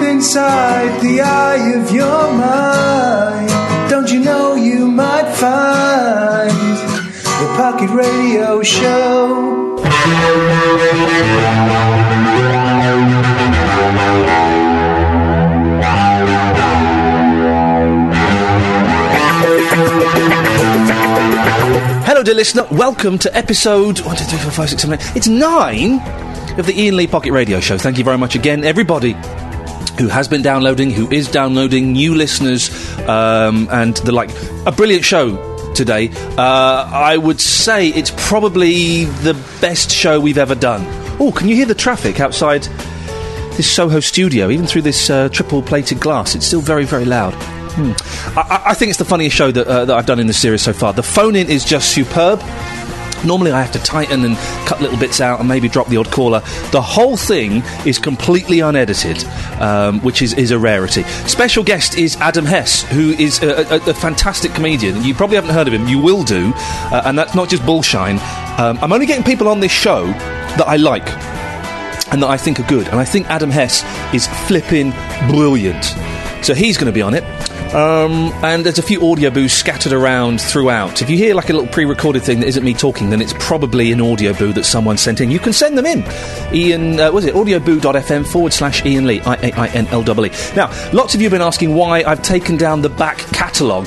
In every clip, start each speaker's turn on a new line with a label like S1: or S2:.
S1: inside the eye of your mind. Don't you know you might find the Pocket Radio Show?
S2: Hello, dear listener. Welcome to episode 1, 2, 3, 4, 5, 6, 7, 8. It's 9 of the Ian Lee Pocket Radio Show. Thank you very much again, everybody who has been downloading, who is downloading, new listeners, and the like. A brilliant show today. I would say it's probably the best show we've ever done. Oh, can you hear the traffic outside this Soho studio? Even through this triple-plated glass, it's still very, very loud. I think it's the funniest show that I've done in the series so far. The phone-in is just superb. Normally I have to tighten and cut little bits out and maybe drop the odd caller. The whole thing is completely unedited, which is a rarity. Special guest is Adam Hess, who is a fantastic comedian. You probably haven't heard of him. You will do. And that's not just bullshine. I'm only getting people on this show that I like and that I think are good. And I think Adam Hess is flipping brilliant. So he's going to be on it. And there's a few audio boos scattered around throughout. If you hear like a little pre-recorded thing that isn't me talking, then it's probably an audio boo that someone sent in. You can send them in. Ian, audioboo.fm/Ian Lee, IAINLEE. Now, lots of you have been asking why I've taken down the back catalogue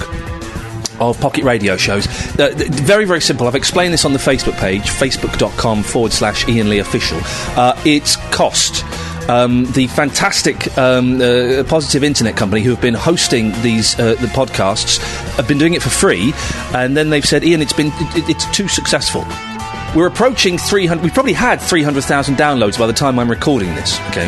S2: of Pocket Radio shows. Very, very simple. I've explained this on the Facebook page, facebook.com/Ian Lee Official. It's cost. The fantastic Positive Internet company who have been hosting these the podcasts have been doing it for free, and then they've said, Ian, it's too successful. We're approaching 300. We've probably had 300,000 downloads by the time I'm recording this. Okay.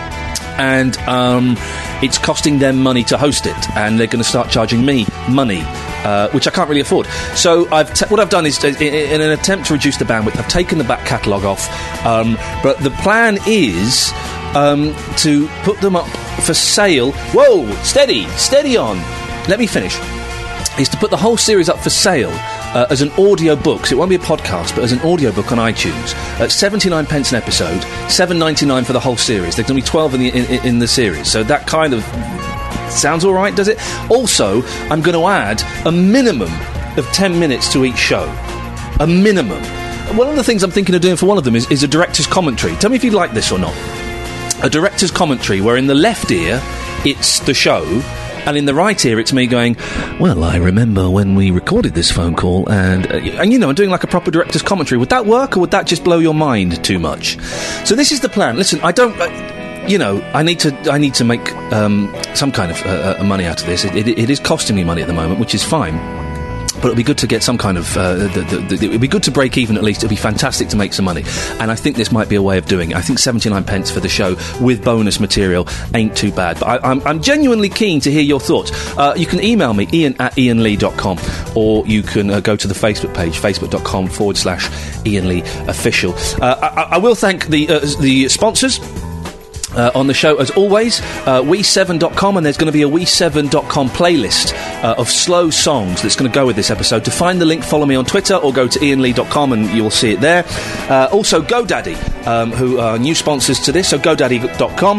S2: And it's costing them money to host it, and they're going to start charging me money, which I can't really afford. So what I've done is, in an attempt to reduce the bandwidth, I've taken the back catalogue off. But the plan is to put them up for sale. Whoa, steady on. Let me finish. Is to put the whole series up for sale as an audio book. So it won't be a podcast, but as an audio book on iTunes at 79p an episode, $7.99 for the whole series. There's going to be 12 in the series. So that kind of sounds all right, does it? Also, I'm going to add a minimum of 10 minutes to each show. A minimum. One of the things I'm thinking of doing for one of them is a director's commentary. Tell me if you'd like this or not. A director's commentary where in the left ear it's the show, and in the right ear it's me going, well, I remember when we recorded this phone call, and you know, I'm doing like a proper director's commentary. Would that work, or would that just blow your mind too much? So this is the plan. Listen, I don't... you know, I need to make some kind of money out of this. It is costing me money at the moment, which is fine. But it'll be good to get some kind of... it'll be good to break even at least. It'll be fantastic to make some money. And I think this might be a way of doing it. I think 79p for the show with bonus material ain't too bad. But I'm genuinely keen to hear your thoughts. You can email me, ian@ianlee.com, or you can go to the Facebook page, facebook.com/Ian Lee Official. I will thank the sponsors on the show, as always, We7.com, and there's going to be a We7.com playlist of slow songs that's going to go with this episode. To find the link, follow me on Twitter or go to ianlee.com and you'll see it there. Also, GoDaddy, who are new sponsors to this, so GoDaddy.com,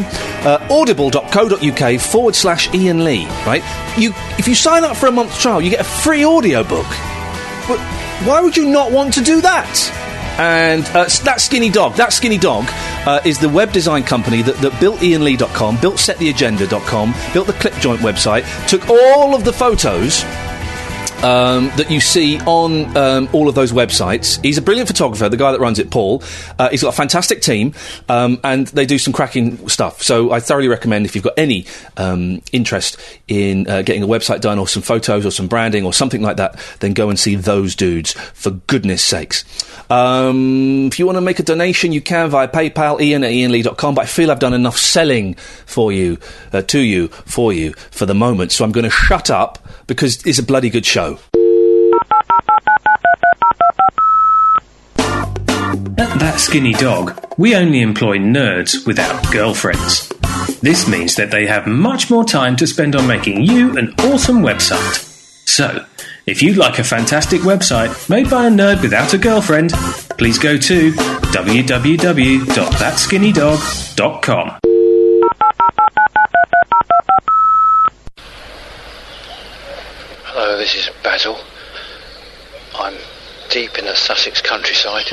S2: audible.co.uk/Ian Lee, right? If you sign up for a month's trial, you get a free audiobook. But why would you not want to do that? And That Skinny Dog is the web design company that built ianlee.com, built settheagenda.com, built the Clipjoint website, took all of the photos that you see on all of those websites. He's a brilliant photographer, the guy that runs it, Paul. He's got a fantastic team, and they do some cracking stuff. So I thoroughly recommend, if you've got any interest in getting a website done, or some photos, or some branding, or something like that, then go and see those dudes, for goodness sakes. If you want to make a donation, you can via PayPal, ian@ianlee.com, but I feel I've done enough selling for you, for the moment, so I'm going to shut up, because it's a bloody good show.
S3: At That Skinny Dog, we only employ nerds without girlfriends. This means that they have much more time to spend on making you an awesome website. So, if you'd like a fantastic website made by a nerd without a girlfriend, please go to www.thatskinnydog.com.
S4: Sussex countryside.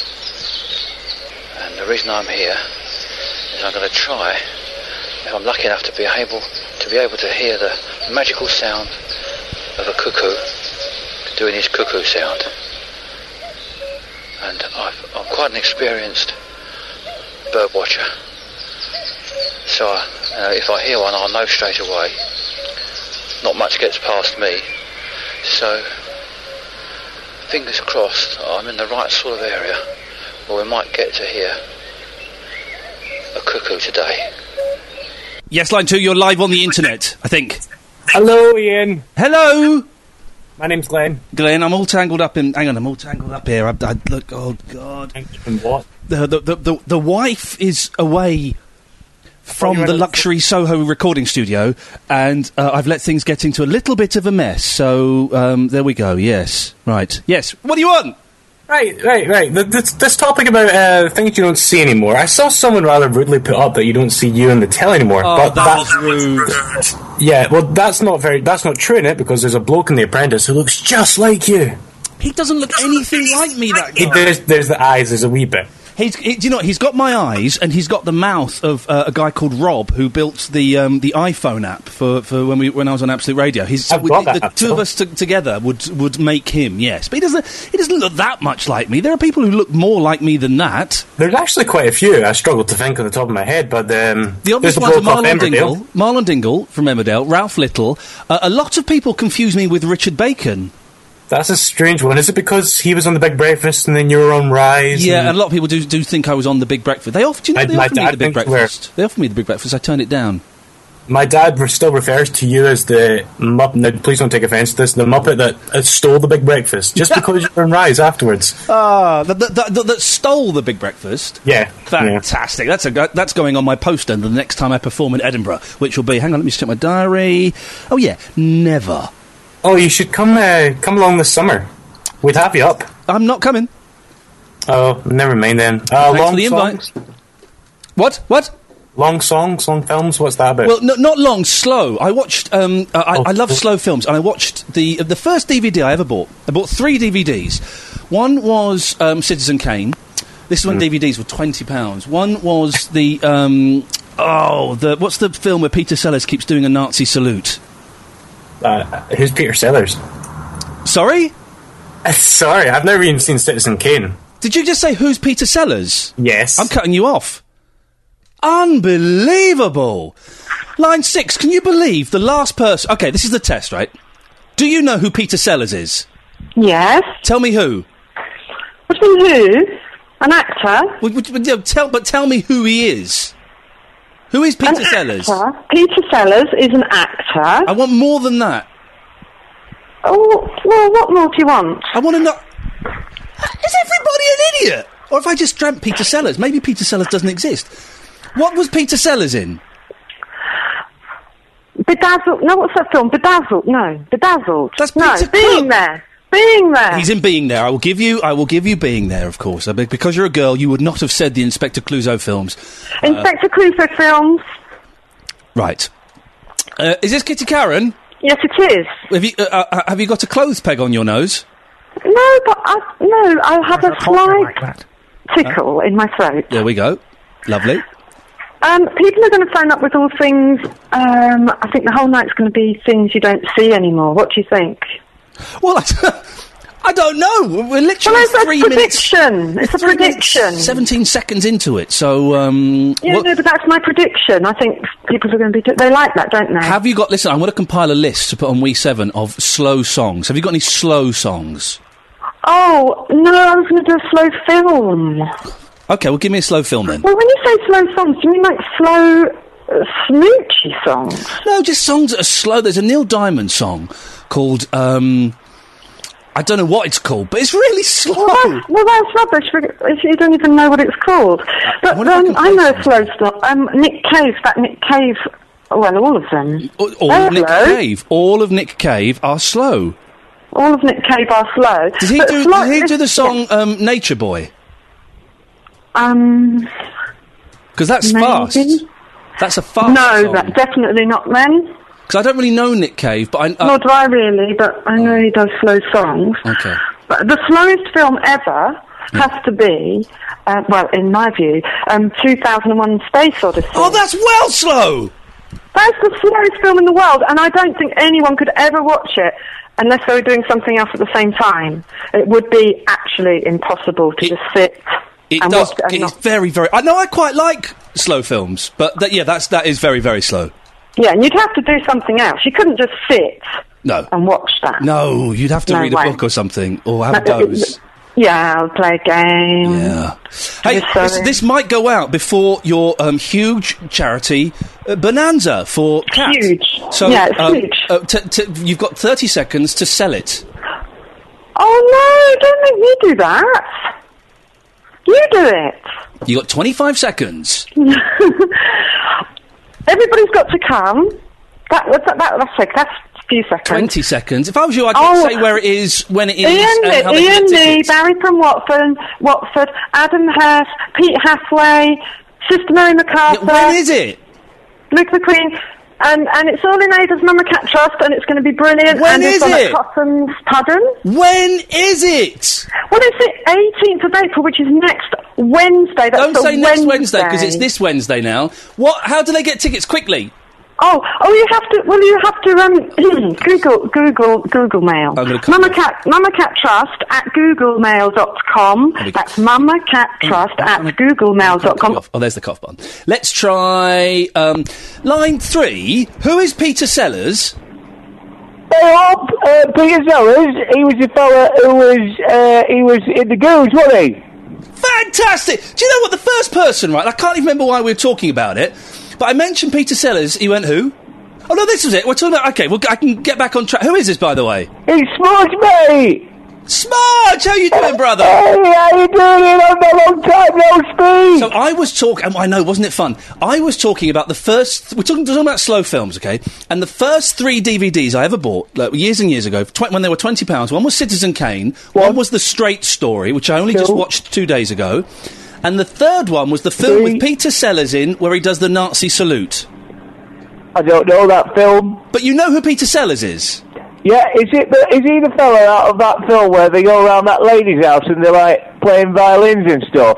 S4: And the reason I'm here is I'm going to try, if I'm lucky enough to be able to hear the magical sound of a cuckoo doing his cuckoo sound. And I'm quite an experienced bird watcher, so if I hear one, I'll know straight away. Not much gets past me, so fingers crossed I'm in the right sort of area where we might get to hear a cuckoo today.
S2: Yes, line 2, you're live on the internet, I think.
S5: Hello, Ian.
S2: Hello!
S5: My name's Glenn.
S2: Glenn, I'm all tangled up in... Hang on, I'm all tangled up here. I look, oh, God.
S5: And what?
S2: The wife is away from the luxury Soho recording studio, and I've let things get into a little bit of a mess. So, there we go, yes. Right. Yes, what do you want?
S5: Right. This topic about things you don't see anymore. I saw someone rather rudely put up that you don't see you in the telly anymore.
S2: Oh,
S5: but
S2: that was rude.
S5: Yeah, well, that's not true, innit? Because there's a bloke in The Apprentice who looks just like you.
S2: He doesn't look anything like me, that guy.
S5: There's the eyes, there's a wee bit.
S2: You know, he's got my eyes, and he's got the mouth of a guy called Rob, who built the iPhone app for when I was on Absolute Radio. The two of us together would make him, yes. But he doesn't look that much like me. There are people who look more like me than that.
S5: There's actually quite a few. I struggle to think on the top of my head, but
S2: the obvious ones are Marlon Dingle from Emmerdale, Ralph Little. A lot of people confuse me with Richard Bacon.
S5: That's a strange one. Is it because he was on The Big Breakfast and then you were on Rise?
S2: Yeah, and a lot of people do think I was on The Big Breakfast. They offered me the Big Breakfast. They offered me The Big Breakfast. I turned it down.
S5: My dad still refers to you as the Muppet. Now, please don't take offence to this. The Muppet that stole The Big Breakfast just because you were on Rise afterwards.
S2: That stole The Big Breakfast.
S5: Yeah,
S2: fantastic. Yeah. That's going on my poster the next time I perform in Edinburgh, which will be. Hang on, let me just check my diary. Oh yeah, never.
S5: Oh, you should come along this summer. We'd have you up.
S2: I'm not coming.
S5: Oh, never mind then.
S2: Thanks for the invite. What?
S5: Long songs, long films. What's that about?
S2: Well, not long. Slow. I watched. I love slow films, and I watched the first DVD I ever bought. I bought 3 DVDs. One was Citizen Kane. This is when DVDs were £20. One was what's the film where Peter Sellers keeps doing a Nazi salute?
S5: Who's Peter Sellers?
S2: Sorry?
S5: Sorry, I've never even seen Citizen Kane.
S2: Did you just say, who's Peter Sellers?
S5: Yes.
S2: I'm cutting you off. Unbelievable! Line 6, can you believe the last person... OK, this is the test, right? Do you know who Peter Sellers is?
S6: Yes.
S2: Tell me who.
S6: What do you mean who? An actor?
S2: Tell me who he is. Who is Peter Sellers?
S6: Peter Sellers is an actor.
S2: I want more than that.
S6: Oh, well, what more do you want?
S2: I want to know... Is everybody an idiot? Or if I just dreamt Peter Sellers? Maybe Peter Sellers doesn't exist. What was Peter Sellers in?
S6: Bedazzled. No, what's that film? Bedazzled. No, Bedazzled.
S2: That's Peter
S6: Being There. Being There.
S2: He's in Being There. I will give you Being There, of course. Because you're a girl, you would not have said the Inspector Clouseau films.
S6: Inspector Clouseau films.
S2: Right. Is this Kitty Karen?
S6: Yes, it is.
S2: Have you got a clothes peg on your nose?
S6: No, but I have a slight tickle in my throat.
S2: There we go. Lovely.
S6: People are going to phone up with all things. I think the whole night's going to be things you don't see anymore. What do you think?
S2: Well, I don't know. We're literally 3 minutes.
S6: It's a prediction.
S2: 17 seconds into it, so...
S6: but that's my prediction. I think people are going to be... They like that, don't they?
S2: Have you got... Listen, I'm going to compile a list to put on We7 of slow songs. Have you got any slow songs?
S6: Oh, no, I was going to do a slow film.
S2: OK, well, give me a slow film then.
S6: Well, when you say slow songs, do you mean like slow, smoochy songs?
S2: No, just songs that are slow. There's a Neil Diamond song called... I don't know what it's called, but it's really slow.
S6: Well, that's rubbish if you don't even know what it's called. But I know a slow song. Nick Cave, well, all of them.
S2: All of Nick Cave. All of Nick Cave are slow.
S6: All of Nick Cave are slow.
S2: Does he do the song Nature Boy? Because that's fast. That's a fast song.
S6: That's definitely not then.
S2: Because I don't really know Nick Cave, but
S6: nor do I really, but I know he does slow songs.
S2: Okay.
S6: But the slowest film ever has to be, well, in my view, 2001: Space Odyssey.
S2: Oh, that's well slow!
S6: That's the slowest film in the world, and I don't think anyone could ever watch it unless they were doing something else at the same time. It would be actually impossible to just sit and watch it.
S2: It's very, very... I know I quite like slow films, but that is very, very slow.
S6: Yeah, and you'd have to do something else. You couldn't just sit and watch that.
S2: No, you'd have to read a book or something, or have a doze.
S6: Yeah, I'll play a game.
S2: Yeah. Hey, this might go out before your huge charity bonanza for cats.
S6: Huge.
S2: So,
S6: yeah, it's huge.
S2: You've got 30 seconds to sell it.
S6: Oh, no, don't make me do that. You do it.
S2: You got 25 seconds.
S6: Everybody's got to come. That's a few seconds.
S2: 20 seconds. If I was you, I'd say where it is, when it is, and how they
S6: Ian
S2: get
S6: Lee,
S2: tickets.
S6: Barry from Watford, Adam Hurst, Pete Hathaway, Sister Mary MacArthur.
S2: Yeah, when is it?
S6: Luke McQueen. And it's all in Ada's Mama Cat Trust, and it's going to be brilliant.
S2: When
S6: and
S2: is it?
S6: Cotton's, pardon?
S2: When is it?
S6: Well, it's the 18th of April, which is next Wednesday. That's
S2: Don't say next Wednesday, because
S6: Wednesday.
S2: it's this Wednesday now. How do they get tickets quickly?
S6: You have to Google Mail. Mama Cat Trust at googlemail.com. That's Mama Cat Trust at googlemail.com.
S2: Oh, there's the cough button. Let's try line 3. Who is Peter Sellers?
S7: Peter Sellers, he was the fella who was in the Goons, wasn't he?
S2: Fantastic! Do you know what, the first person, right, I can't even remember why we were talking about it, but I mentioned Peter Sellers, he went, who? Oh no, this was it, we're talking about, okay, well, I can get back on track. Who is this, by the way?
S7: It's Smudge, mate!
S2: Smudge! How you doing, brother?
S7: Hey, how you doing? Long time no speak!
S2: So I was talking, I know, wasn't it fun? I was talking about we're talking about slow films, okay? And the first 3 DVDs I ever bought, years and years ago, when they were £20, one was Citizen Kane, one was The Straight Story, which I only just watched 2 days ago, and the third one was the film with Peter Sellers in, where he does the Nazi salute.
S7: I don't know that film.
S2: But you know who Peter Sellers is?
S7: Yeah, is he the fella out of that film where they go around that lady's house and they're like playing violins and stuff?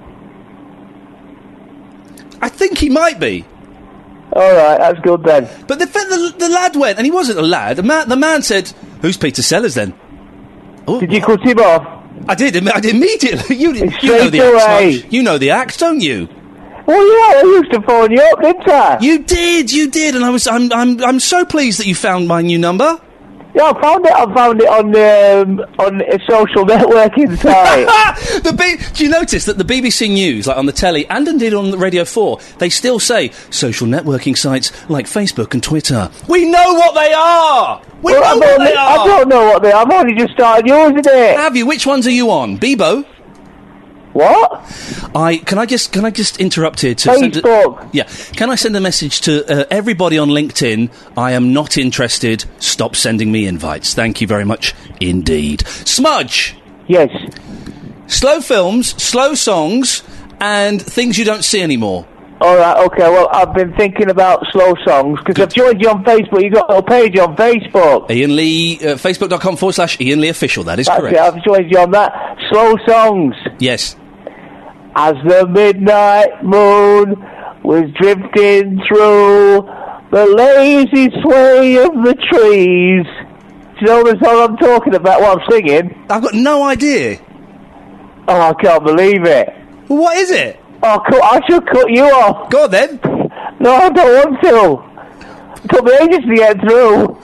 S2: I think he might be.
S7: Alright, that's good then.
S2: But the lad went, and he wasn't a lad. The man said, "Who's Peter Sellers then?" Oh,
S7: did you cut him off?
S2: I did immediately. You know the act, Smudge. You know the act, don't you?
S7: Well, yeah, I used to phone you up, didn't I?
S2: You did, and I'm so pleased that you found my new number.
S7: Yeah, I found it on a social networking site.
S2: Do you notice that the BBC News, like on the telly, and indeed on the Radio 4, they still say social networking sites like Facebook and Twitter. We know what they are! I
S7: don't know what they are. I've only just started using it.
S2: Have you? Which ones are you on? Bebo?
S7: What?
S2: Can I just interrupt here to
S7: Facebook.
S2: Can I send a message to everybody on LinkedIn? I am not interested. Stop sending me invites. Thank you very much indeed. Smudge.
S7: Yes.
S2: Slow films, slow songs, and things you don't see anymore.
S7: All right. Okay. Well, I've been thinking about slow songs because I've joined you on Facebook. You've got a page on Facebook.
S2: Ian Lee, Facebook.com/Ian Lee Official. That's correct.
S7: It. I've joined you on that. Slow songs.
S2: Yes.
S7: As the midnight moon was drifting through the lazy sway of the trees. Do you know the song I'm talking about, what I'm singing?
S2: I've got no idea.
S7: Oh, I can't believe it.
S2: Well, what is it?
S7: Oh, I should cut you off.
S2: Go on, then.
S7: No, I don't want to. It took me ages to get through.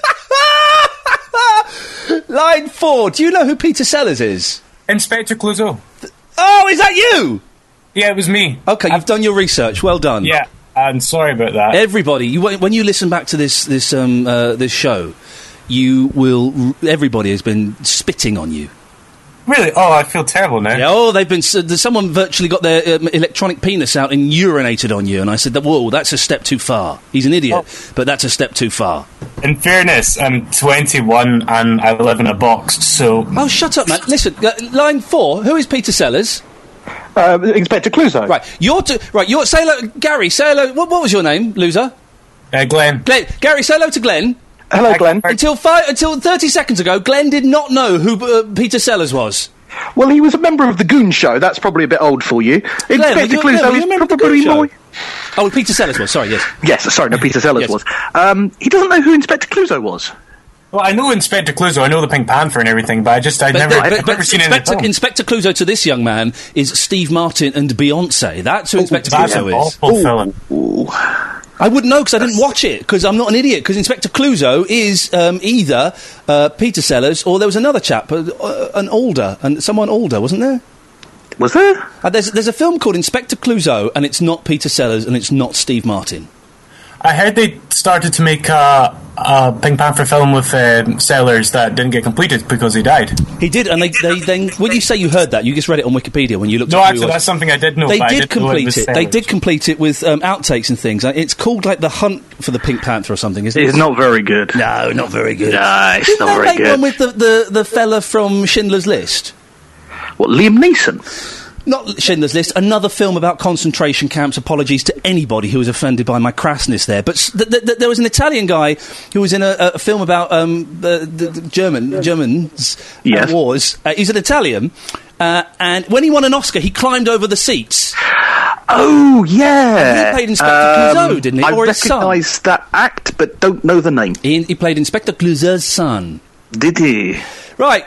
S2: Line 4. Do you know who Peter Sellers is?
S5: Inspector Clouseau.
S2: Oh, is that you?
S5: Yeah, it was me.
S2: Okay, you've done your research. Well done.
S5: Yeah, I'm sorry about that.
S2: Everybody, when you listen back to this show, everybody has been spitting on you.
S5: Really? Oh, I feel terrible now.
S2: Yeah, someone virtually got their electronic penis out and urinated on you, and I said, whoa, that's a step too far. He's an idiot, but that's a step too far.
S5: In fairness, I'm 21 and I live in a box, so...
S2: Oh, shut up, man. Listen, line 4, who is Peter Sellers?
S8: Inspector Clouseau.
S2: Right, say hello... Gary, say hello... What was your name, loser?
S5: Glenn.
S2: Gary, say hello to Glenn.
S8: Hello, Glenn.
S2: Until 30 seconds ago, Glenn did not know who Peter Sellers was.
S8: Well, he was a member of the Goon Show. That's probably a bit old for you. Inspector Clouseau is probably more...
S2: Oh, Peter Sellers was, sorry, yes.
S8: Yes, sorry, no, Peter Sellers was. He doesn't know who Inspector Clouseau was.
S5: Well, I know Inspector Clouseau, I know the Pink Panther and everything, but I've never seen it in the film.
S2: Inspector Clouseau to this young man is Steve Martin and Beyonce. That's who Inspector Clouseau is.
S5: Awful film.
S2: I wouldn't know because I didn't watch it, because I'm not an idiot, because Inspector Clouseau is either Peter Sellers or there was another chap, someone older, wasn't there?
S8: Was there?
S2: There's a film called Inspector Clouseau, and it's not Peter Sellers, and it's not Steve Martin.
S5: I heard they started to make a Pink Panther film with Sellers that didn't get completed because he died.
S2: He did, and they then... When you say you heard that, you just read it on Wikipedia when you looked at it.
S5: No, actually, that's something I did know.
S2: They did complete it. They did complete it with outtakes and things. It's called, like, The Hunt for the Pink Panther or something, isn't it?
S8: It's not very good.
S2: No, not very good.
S8: No, it's not very good.
S2: Didn't they make one with the fella from Schindler's List?
S8: What, Liam Neeson?
S2: Not Schindler's List, another film about concentration camps. Apologies to anybody who was offended by my crassness there. But there was an Italian guy who was in a film about the Germans wars. He's an Italian, and when he won an Oscar, he climbed over the seats.
S8: Oh, yeah.
S2: And he played Inspector Clouseau, didn't he?
S8: I recognise that act, but don't know the name.
S2: He played Inspector Clouseau's son.
S8: Did he?
S2: Right.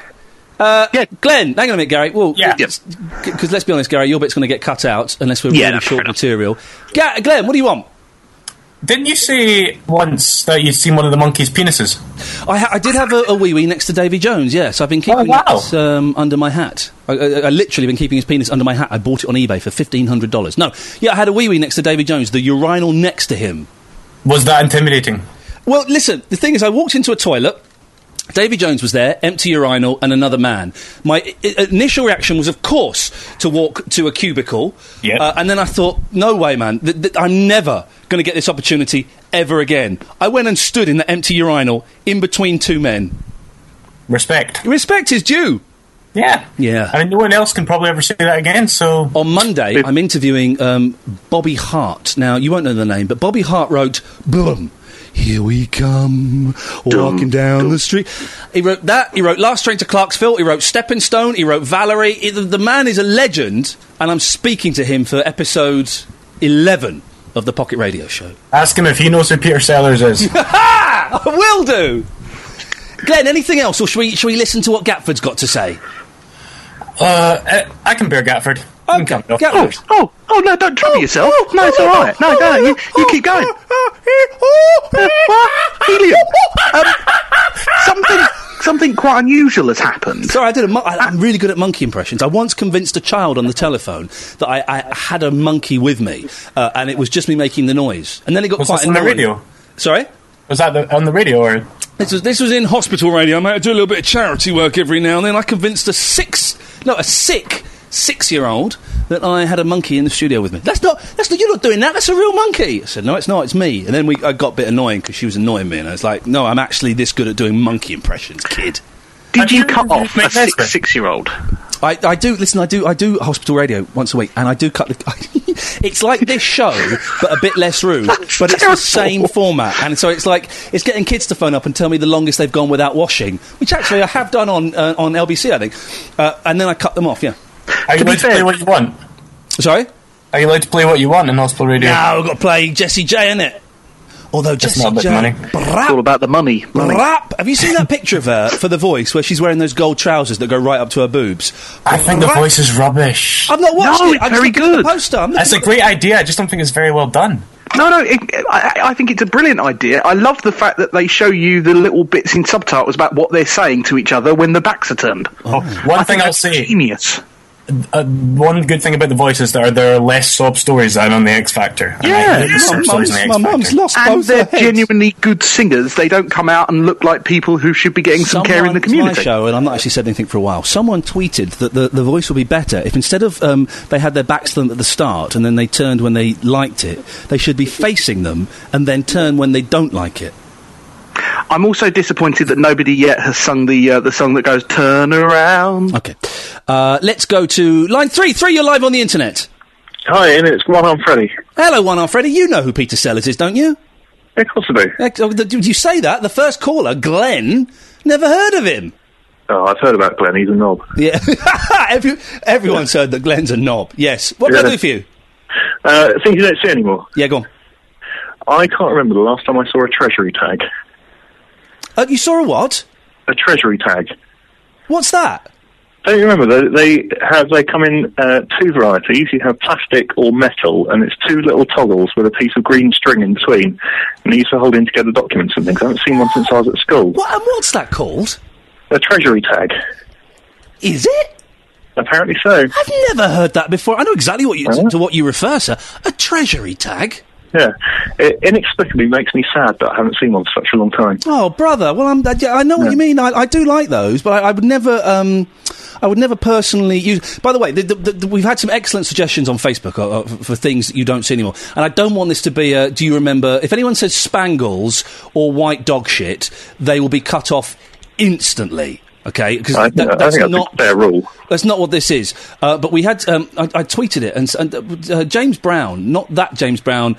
S2: Glenn, hang on a minute, Gary. Well, because let's be honest, Gary, your bit's going to get cut out unless we're really short material. Glenn, what do you want?
S5: Didn't you say once that you'd seen one of the monkeys' penises?
S2: I did have a wee-wee next to Davy Jones, yes. I've been keeping it under my hat. I literally been keeping his penis under my hat. I bought it on eBay for $1,500. No, I had a wee-wee next to Davy Jones, the urinal next to him.
S5: Was that intimidating?
S2: Well, listen, the thing is, I walked into a toilet... Davy Jones was there, empty urinal, and another man. My initial reaction was, of course, to walk to a cubicle.
S5: Yep.
S2: And then I thought, no way, man. I'm never going to get this opportunity ever again. I went and stood in the empty urinal in between two men.
S5: Respect.
S2: Respect is due.
S5: Yeah.
S2: Yeah.
S5: I mean, no one else can probably ever say that again, so...
S2: On Monday, I'm interviewing Bobby Hart. Now, you won't know the name, but Bobby Hart wrote, Boom. Here we come, walking down the street. He wrote that. He wrote Last Train to Clarksville. He wrote Stepping Stone. He wrote Valerie. The man is a legend, and I'm speaking to him for episode 11 of the Pocket Radio Show.
S5: Ask him if he knows who Peter Sellers is.
S2: I will do. Glenn, anything else, or should we listen to what Gatford's got to say?
S5: I can bear Gatford.
S2: Okay.
S8: Oh, no, don't trouble yourself. No, it's all right. No, you keep going. What? Helium. Something quite unusual has happened.
S2: Sorry, I'm really good at monkey impressions. I once convinced a child on the telephone that I had a monkey with me, and it was just me making the noise. And then it got quite annoying.
S5: On the radio?
S2: Sorry?
S5: Was that on the radio, or...?
S2: This was in hospital radio. I do a little bit of charity work every now and then. I convinced a sick 6-year-old that I had a monkey in the studio with me. That's not, you're not doing that, that's a real monkey. I said, no, it's not, it's me. And then I got a bit annoying because she was annoying me, and I was like, no, I'm actually this good at doing monkey impressions, kid.
S8: Did you cut off a 6-year-old?
S2: I do, listen, I do hospital radio once a week, and I do cut the... It's like this show, but a bit less rude, but it's the same format, and so it's like, it's getting kids to phone up and tell me the longest they've gone without washing, which actually I have done on LBC, I think, and then I cut them off, yeah.
S5: Are you allowed to play what you want?
S2: Sorry?
S5: Are you allowed to play what you want in hospital radio?
S2: No, I've got to play Jessie J, innit? Although Jessie J...
S8: It's all about the money.
S2: Have you seen that picture of her for The Voice where she's wearing those gold trousers that go right up to her boobs?
S5: I think The Voice is rubbish.
S2: I've not watched it.
S8: It's very good.
S5: That's a great idea. I just don't think it's very well done.
S8: No, I think it's a brilliant idea. I love the fact that they show you the little bits in subtitles about what they're saying to each other when the backs are turned.
S5: One thing I'll say...
S8: Genius.
S5: One good thing about The Voice is that there are less sob stories than on the X Factor.
S8: Yeah,
S2: my mum's lost both
S8: and they're genuinely good singers. They don't come out and look like people who should be getting some care in the community.
S2: My show, and I've not actually said anything for a while. Someone tweeted that the Voice would be better if instead of they had their backs to them at the start and then they turned when they liked it, they should be facing them and then turn when they don't like it.
S8: I'm also disappointed that nobody yet has sung the song that goes "Turn Around."
S2: Okay, let's go to line 3. 3, you're live on the internet.
S9: Hi, Ian, it's One Arm Freddy.
S2: Hello, One Arm Freddy. You know who Peter Sellers is, don't you?
S9: Yeah, of course I do.
S2: Did you say that? The first caller, Glenn, never heard of him.
S9: Oh, I've heard about Glenn. He's a knob.
S2: Yeah. Everyone's heard that Glenn's a knob. Yes. What can I do for you?
S9: Things you don't see anymore.
S2: Yeah, go on.
S9: I can't remember the last time I saw a treasury tag.
S2: You saw a what?
S9: A treasury tag.
S2: What's that?
S9: Don't you remember? They come in two varieties. You have plastic or metal, and it's two little toggles with a piece of green string in between. And they used to hold in together documents and things. I haven't seen one since I was at school.
S2: What? And what's that called?
S9: A treasury tag.
S2: Is it?
S9: Apparently so.
S2: I've never heard that before. I know exactly to what you refer, sir. A treasury tag?
S9: Yeah. It inexplicably makes me sad that I haven't seen one for such a long time.
S2: Oh, brother. Well, I know what you mean. I do like those, but I would never... I would never personally use... By the way, we've had some excellent suggestions on Facebook for things that you don't see anymore. And I don't want this to be do you remember... If anyone says spangles or white dog shit, they will be cut off instantly. Okay, because that's not
S9: a fair rule.
S2: That's not what this is. But we had I tweeted it, and James Brown, not that James Brown,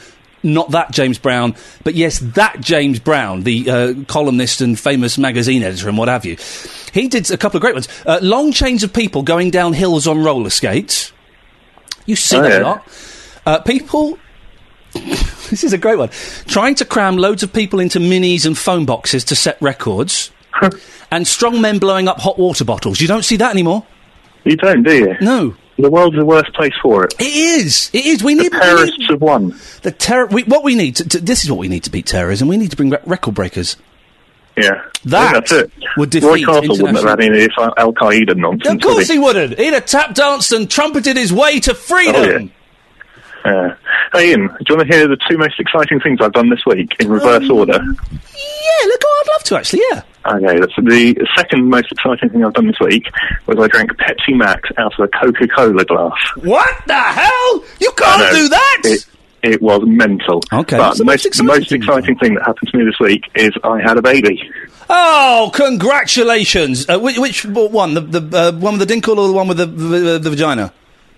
S2: but yes, that James Brown, the columnist and famous magazine editor and what have you. He did a couple of great ones. Long chains of people going down hills on roller skates. You see that a lot. People. This is a great one. Trying to cram loads of people into minis and phone boxes to set records. And strong men blowing up hot water bottles. You don't see that anymore.
S9: You don't, do you?
S2: No.
S9: The world's the worst place for it.
S2: It is. It is. We need...
S9: terrorists have won.
S2: What we need... This is what we need to beat terrorism. We need to bring record breakers.
S9: Yeah.
S2: That
S9: that's it.
S2: would defeat
S9: Roy Castle wouldn't have had any Al-Qaeda nonsense.
S2: Of course he wouldn't. He'd have tap danced and trumpeted his way to freedom.
S9: Oh, yeah. Hey, Ian, do you want to hear the two most exciting things I've done this week in reverse order?
S2: Yeah, look, I'd love to, actually, yeah.
S9: Okay, that's the second most exciting thing I've done this week was I drank Pepsi Max out of a Coca-Cola glass.
S2: What the hell? You can't do that!
S9: It was mental.
S2: Okay,
S9: but the most exciting thing that happened to me this week is I had a baby.
S2: Oh, congratulations! Which one? The one with the dinkle or the one with the vagina?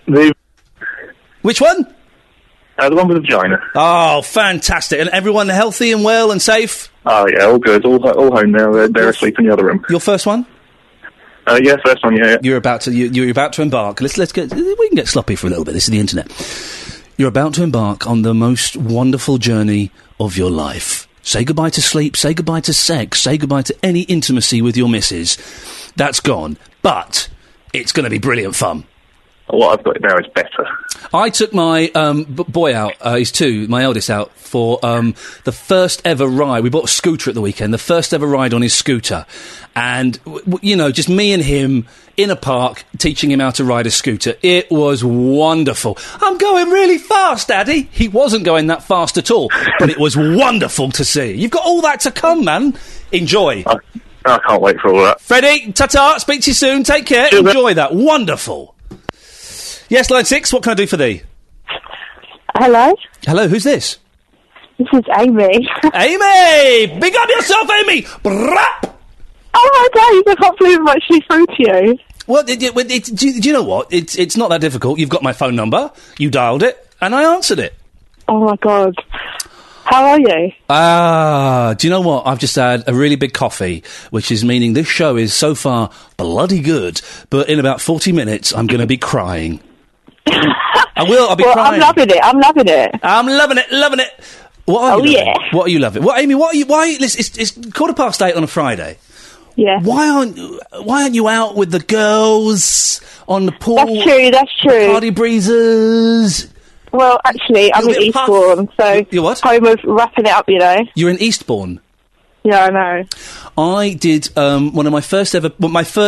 S2: Which one?
S9: The one with the vagina.
S2: Oh, fantastic. And everyone healthy and well and safe?
S9: Oh, yeah, all good. All home now. They're asleep in the other room.
S2: Your first one?
S9: Yeah, first one, yeah.
S2: You're about to embark. We can get sloppy for a little bit. This is the internet. You're about to embark on the most wonderful journey of your life. Say goodbye to sleep, say goodbye to sex, say goodbye to any intimacy with your missus. That's gone. But it's going to be brilliant fun.
S9: What I've got now is better.
S2: I took my boy out, he's 2, my eldest out, for the first ever ride. We bought a scooter at the weekend, the first ever ride on his scooter. And, just me and him in a park, teaching him how to ride a scooter. It was wonderful. I'm going really fast, Daddy. He wasn't going that fast at all, but it was wonderful to see. You've got all that to come, man. Enjoy.
S9: I can't wait for all that.
S2: Freddie, ta-ta, speak to you soon. Take care. Enjoy that. Wonderful. Yes, line 6, what can I do for thee?
S10: Hello?
S2: Hello, who's this?
S10: This is Amy.
S2: Amy! Big up yourself, Amy! Brap!
S10: Oh my days, I can't believe I'm actually through to you.
S2: Well, do you know what? It's not that difficult. You've got my phone number, you dialed it, and I answered it.
S10: Oh my God. How are you?
S2: Do you know what? I've just had a really big coffee, which is meaning this show is so far bloody good, but in about 40 minutes I'm going to be crying. I'll be crying.
S10: I'm loving it.
S2: I'm loving it. What are you loving?
S10: Yeah.
S2: What are you loving? What, Amy, why, listen, it's 8:15 on a Friday.
S10: Yeah.
S2: Why aren't you out with the girls on the pool?
S10: That's true.
S2: Party breezes.
S10: Well, actually, I'm in Eastbourne, so...
S2: You're what?
S10: Home of wrapping it up, you know.
S2: You're in Eastbourne?
S10: Yeah, I know.
S2: I did one of my first ever...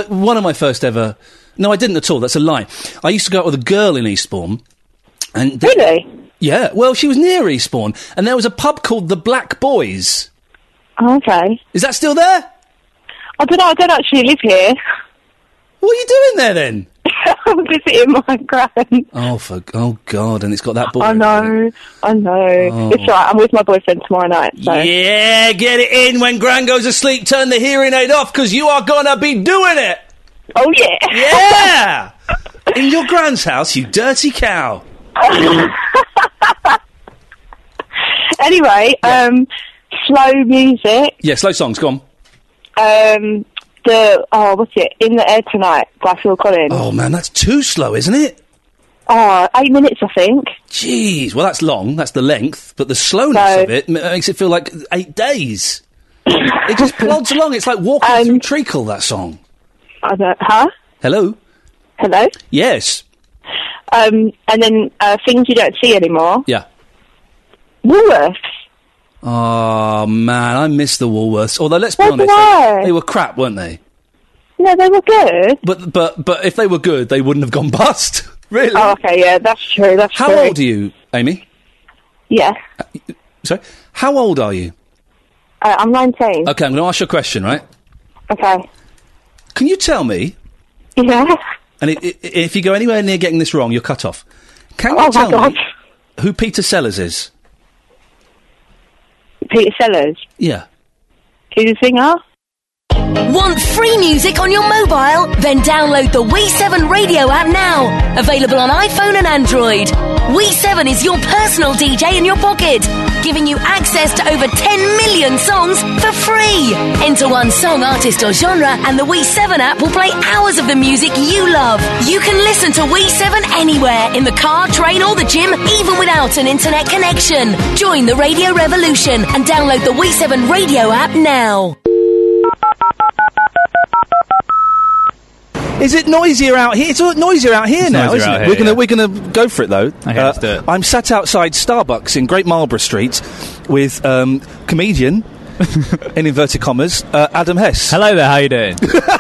S2: No, I didn't at all. That's a lie. I used to go out with a girl in Eastbourne. And
S10: really?
S2: Yeah. Well, she was near Eastbourne, and there was a pub called the Black Boys.
S10: Oh, okay.
S2: Is that still there?
S10: I don't know. I don't actually live here.
S2: What are you doing there, then?
S10: I'm visiting my gran.
S2: Oh, God, and it's got that boy.
S10: I know.
S2: Oh.
S10: It's all right. I'm with my boyfriend tomorrow night, so...
S2: Yeah, get it in when Gran goes asleep. Turn the hearing aid off, because you are going to be doing it.
S10: Oh, yeah.
S2: Yeah! In your Gran's house, you dirty cow.
S10: Anyway, slow music.
S2: Yeah, slow songs. Go on.
S10: What's it? In the Air Tonight by Phil Collins.
S2: Oh man, that's too slow, isn't it?
S10: 8 minutes, I think.
S2: Jeez, well that's long. That's the length, but the slowness of it makes it feel like 8 days. It just plods along. It's like walking through treacle. That song.
S10: Huh?
S2: Hello.
S10: Hello.
S2: Yes.
S10: And then things you don't see anymore.
S2: Yeah.
S10: Woolworths.
S2: Oh man, I miss the Woolworths. Although let's be honest, they were crap, weren't they?
S10: No, they were good.
S2: But if they were good, they wouldn't have gone bust. Really?
S10: Oh, okay, yeah, that's true.
S2: How old are you, Amy?
S10: Yeah.
S2: Sorry? How old are you?
S10: I'm 19.
S2: Okay, I'm going to ask you a question, right?
S10: Okay.
S2: Can you tell me...
S10: Yeah?
S2: And if you go anywhere near getting this wrong, you're cut off. Can you tell me who Peter Sellers is?
S10: Peter Sellers?
S2: Yeah.
S10: He's a singer?
S11: Want free music on your mobile? Then download the We7 radio app now. Available on iPhone and Android. We7 is your personal DJ in your pocket, giving you access to over 10 million songs for free. Enter one song, artist or genre, and the We7 app will play hours of the music you love. You can listen to We7 anywhere, in the car, train or the gym, even without an internet connection. Join the radio revolution and download the We7 radio app now.
S2: Is it noisier out here? It's noisier out here now, isn't it? We're gonna go for it though.
S12: Okay, let's do it.
S2: I'm sat outside Starbucks in Great Marlborough Street with comedian, in inverted commas, Adam Hess.
S12: Hello there. How you doing?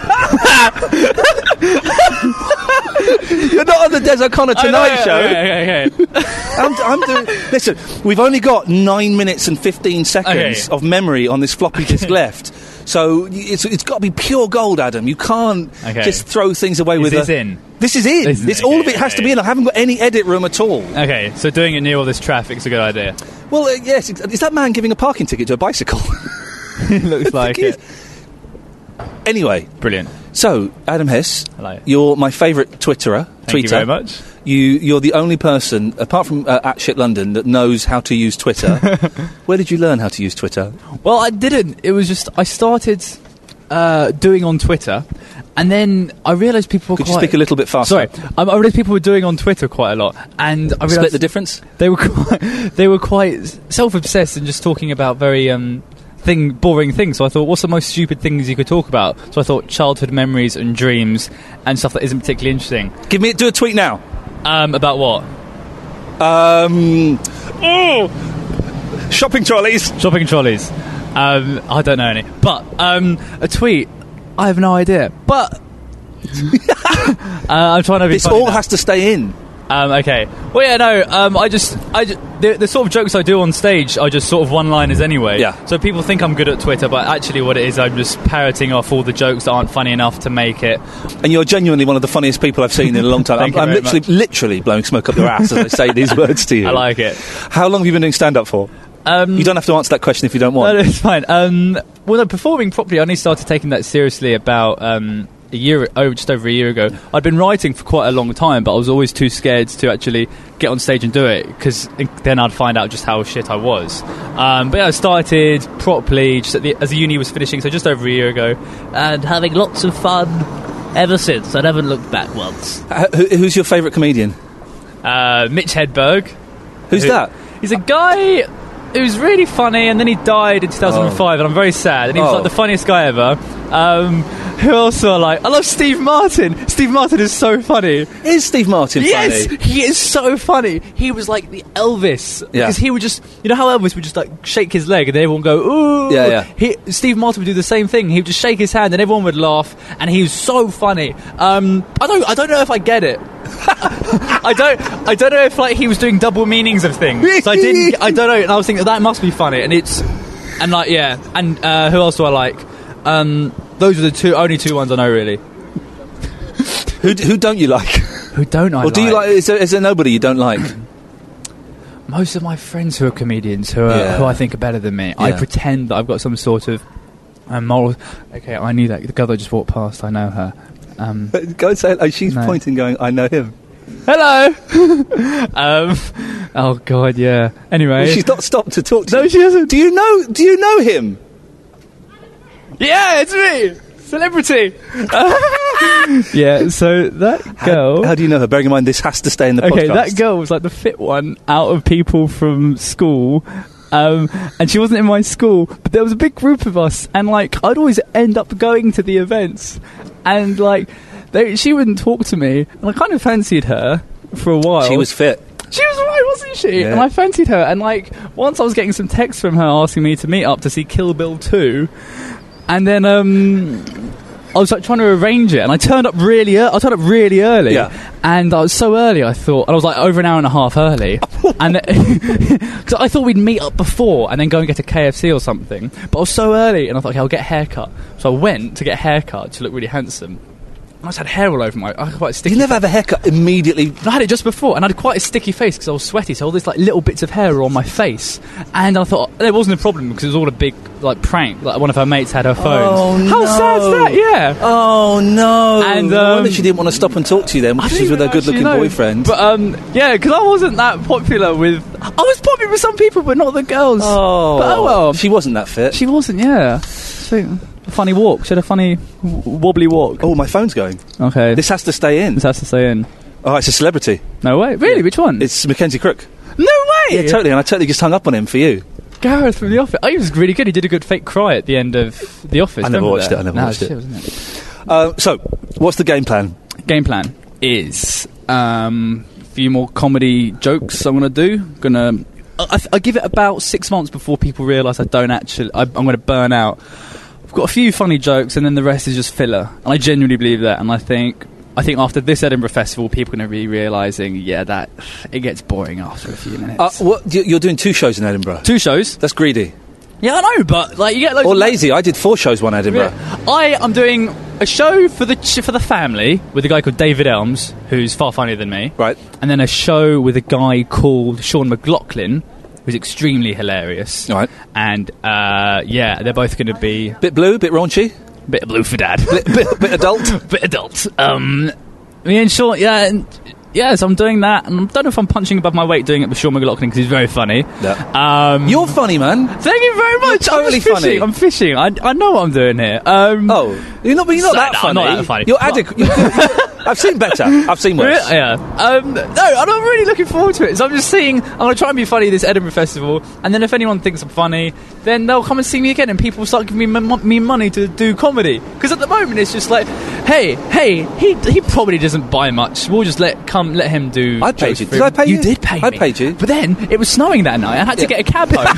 S2: You're not on the Des O'Connor Tonight Show.
S12: Okay.
S2: I'm doing. Listen, we've only got 9 minutes and 15 seconds of memory on this floppy disk left. So it's got to be pure gold, Adam. You can't just throw things away with
S12: this in?
S2: This is in. All of it has to be in. I haven't got any edit room at all.
S12: Okay, so doing it near all this traffic's a good idea.
S2: Well, yes. Is that man giving a parking ticket to a bicycle?
S12: It looks like it.
S2: Anyway.
S12: Brilliant.
S2: So, Adam Hess,
S12: hello.
S2: You're my favourite Twitterer.
S12: Thank you very much.
S2: You're the only person, apart from at Shit London, that knows how to use Twitter. Where did you learn how to use Twitter?
S12: Well, I didn't. It was just I started doing on Twitter, and then I realised people were
S2: Could you speak a little bit faster?
S12: Sorry, I realised people were doing on Twitter quite a lot, and I realised
S2: split the difference.
S12: They were quite self-obsessed and just talking about very boring things. So I thought, what's the most stupid things you could talk about? So I thought childhood memories and dreams and stuff that isn't particularly interesting.
S2: Do a tweet now.
S12: About what?
S2: Shopping trolleys.
S12: Shopping trolleys. I don't know any. But a tweet, I have no idea. But I'm trying to be.
S2: This all has to stay in.
S12: Okay. Well, yeah, no. The sort of jokes I do on stage are just sort of one-liners anyway.
S2: Yeah.
S12: So people think I'm good at Twitter, but actually, what it is, I'm just parroting off all the jokes that aren't funny enough to make it.
S2: And you're genuinely one of the funniest people I've seen in a long time. I'm literally blowing smoke up your ass as I say these words to you.
S12: I like it.
S2: How long have you been doing stand-up for? You don't have to answer that question if you don't want.
S12: No, it's fine. Well, performing properly, I only started taking that seriously about just over a year ago. I'd been writing for quite a long time, but I was always too scared to actually get on stage and do it, because then I'd find out just how shit I was. But yeah, I started properly just as the uni was finishing, so just over a year ago, and having lots of fun ever since. I never looked back once.
S2: Who's your favourite comedian?
S12: Mitch Hedberg.
S2: Who's that?
S12: He's a guy who's really funny, and then he died in 2005, and I'm very sad, and he was like the funniest guy ever. Who else do I like? I love Steve Martin. Steve Martin is so funny.
S2: Is Steve Martin funny?
S12: Yes, he is so funny. He was like the Elvis.
S2: Yeah.
S12: Because he would just, you know how Elvis would just like shake his leg and then everyone would go, ooh.
S2: Yeah.
S12: Steve Martin would do the same thing. He would just shake his hand and everyone would laugh, and he was so funny. I don't know if I get it. I don't know if like he was doing double meanings of things. So I don't know, and I was thinking that must be funny, and who else do I like? Those are the only two ones I know, really.
S2: Who don't you like?
S12: Who don't I like?
S2: Or do you like? Is there nobody you don't like?
S12: Most of my friends who are comedians who I think are better than me. Yeah. I pretend that I've got some sort of moral. Okay, I knew that the girl that just walked past. I know her. Go
S2: and say. Oh, she's pointing, going, "I know him."
S12: Hello. Oh God, yeah. Anyway,
S2: well, she's not stopped to talk to
S12: No,
S2: you.
S12: she hasn't.
S2: Do you know him?
S12: Yeah, it's me, celebrity. Yeah, so that girl.
S2: How do you know her? Bearing in mind this has to stay in the podcast.
S12: Okay, that girl was like the fit one out of people from school. And she wasn't in my school, but there was a big group of us, and like I'd always end up going to the events, and like she wouldn't talk to me, and I kind of fancied her for a while.
S2: She was fit.
S12: She was right, wasn't she?
S2: Yeah.
S12: And I fancied her, and like once I was getting some texts from her asking me to meet up to see Kill Bill 2, and then I was like trying to arrange it, and I turned up really early.
S2: Yeah.
S12: And I was so early, I thought, and I was like over an hour and a half early, and because I thought we'd meet up before and then go and get a KFC or something. But I was so early, and I thought, okay, I'll get a haircut. So I went to get a haircut to look really handsome. I just had hair all over I had quite a sticky.
S2: You never have a haircut immediately.
S12: I had it just before, and I had quite a sticky face because I was sweaty, so all these like little bits of hair were on my face. And I thought it wasn't a problem because it was all a big like prank. Like one of her mates had her phones.
S2: Oh,
S12: How
S2: no.
S12: sad's that? Yeah.
S2: Oh no!
S12: And
S2: I wonder she didn't want to stop and talk to you then because she's with her good-looking boyfriend.
S12: But yeah, because I wasn't that popular with. I was popular with some people, but not the girls.
S2: Oh,
S12: but, well,
S2: she wasn't that fit.
S12: She wasn't. Yeah. So, a funny walk. She had a funny wobbly walk.
S2: Oh, my phone's going.
S12: Okay.
S2: This has to stay in.
S12: This has to stay in.
S2: Oh, it's a celebrity.
S12: No way. Really?
S2: Yeah.
S12: Which one?
S2: It's Mackenzie Crook.
S12: No way.
S2: Yeah, totally. And I totally just hung up on him for you.
S12: Gareth from The Office. Oh, he was really good. He did a good fake cry at the end of The Office.
S2: I never watched it.
S12: Shit, wasn't it?
S2: So, what's the game plan?
S12: Game plan is a few more comedy jokes I'm going to do. I give it about 6 months before people realise I'm going to burn out. I've got a few funny jokes, and then the rest is just filler. And I genuinely believe that. And I think after this Edinburgh Festival, people are going to be realising, that it gets boring after a few minutes.
S2: You're doing 2 shows in Edinburgh?
S12: 2 shows?
S2: That's greedy.
S12: Yeah, I know, but like you get loads.
S2: Or lazy. I did 4 shows one Edinburgh.
S12: Yeah. I'm doing a show for the family with a guy called David Elms, who's far funnier than me.
S2: Right.
S12: And then a show with a guy called Sean McLaughlin, who's extremely hilarious.
S2: Right.
S12: And they're both going to be
S2: bit blue, bit raunchy,
S12: bit blue for dad,
S2: bit adult,
S12: bit adult. Me and Sean, so I'm doing that, and I don't know if I'm punching above my weight doing it with Sean McLaughlin because he's very funny.
S2: Yeah. You're funny, man.
S12: Thank you very much.
S2: You're totally funny.
S12: I'm fishing. I know what I'm doing here.
S2: You're not that funny.
S12: I'm not that funny.
S2: You're adequate. I've seen better. I've seen worse.
S12: Yeah. No, I'm not really looking forward to it. So I'm just I'm going to try and be funny this Edinburgh Festival, and then if anyone thinks I'm funny, then they'll come and see me again, and people will start giving me money to do comedy. Because at the moment it's just like, hey, he probably doesn't buy much. We'll just let him do.
S2: I paid you. Did I pay you?
S12: You did pay me.
S2: I paid you.
S12: But then it was snowing that night. I had to get a cab home.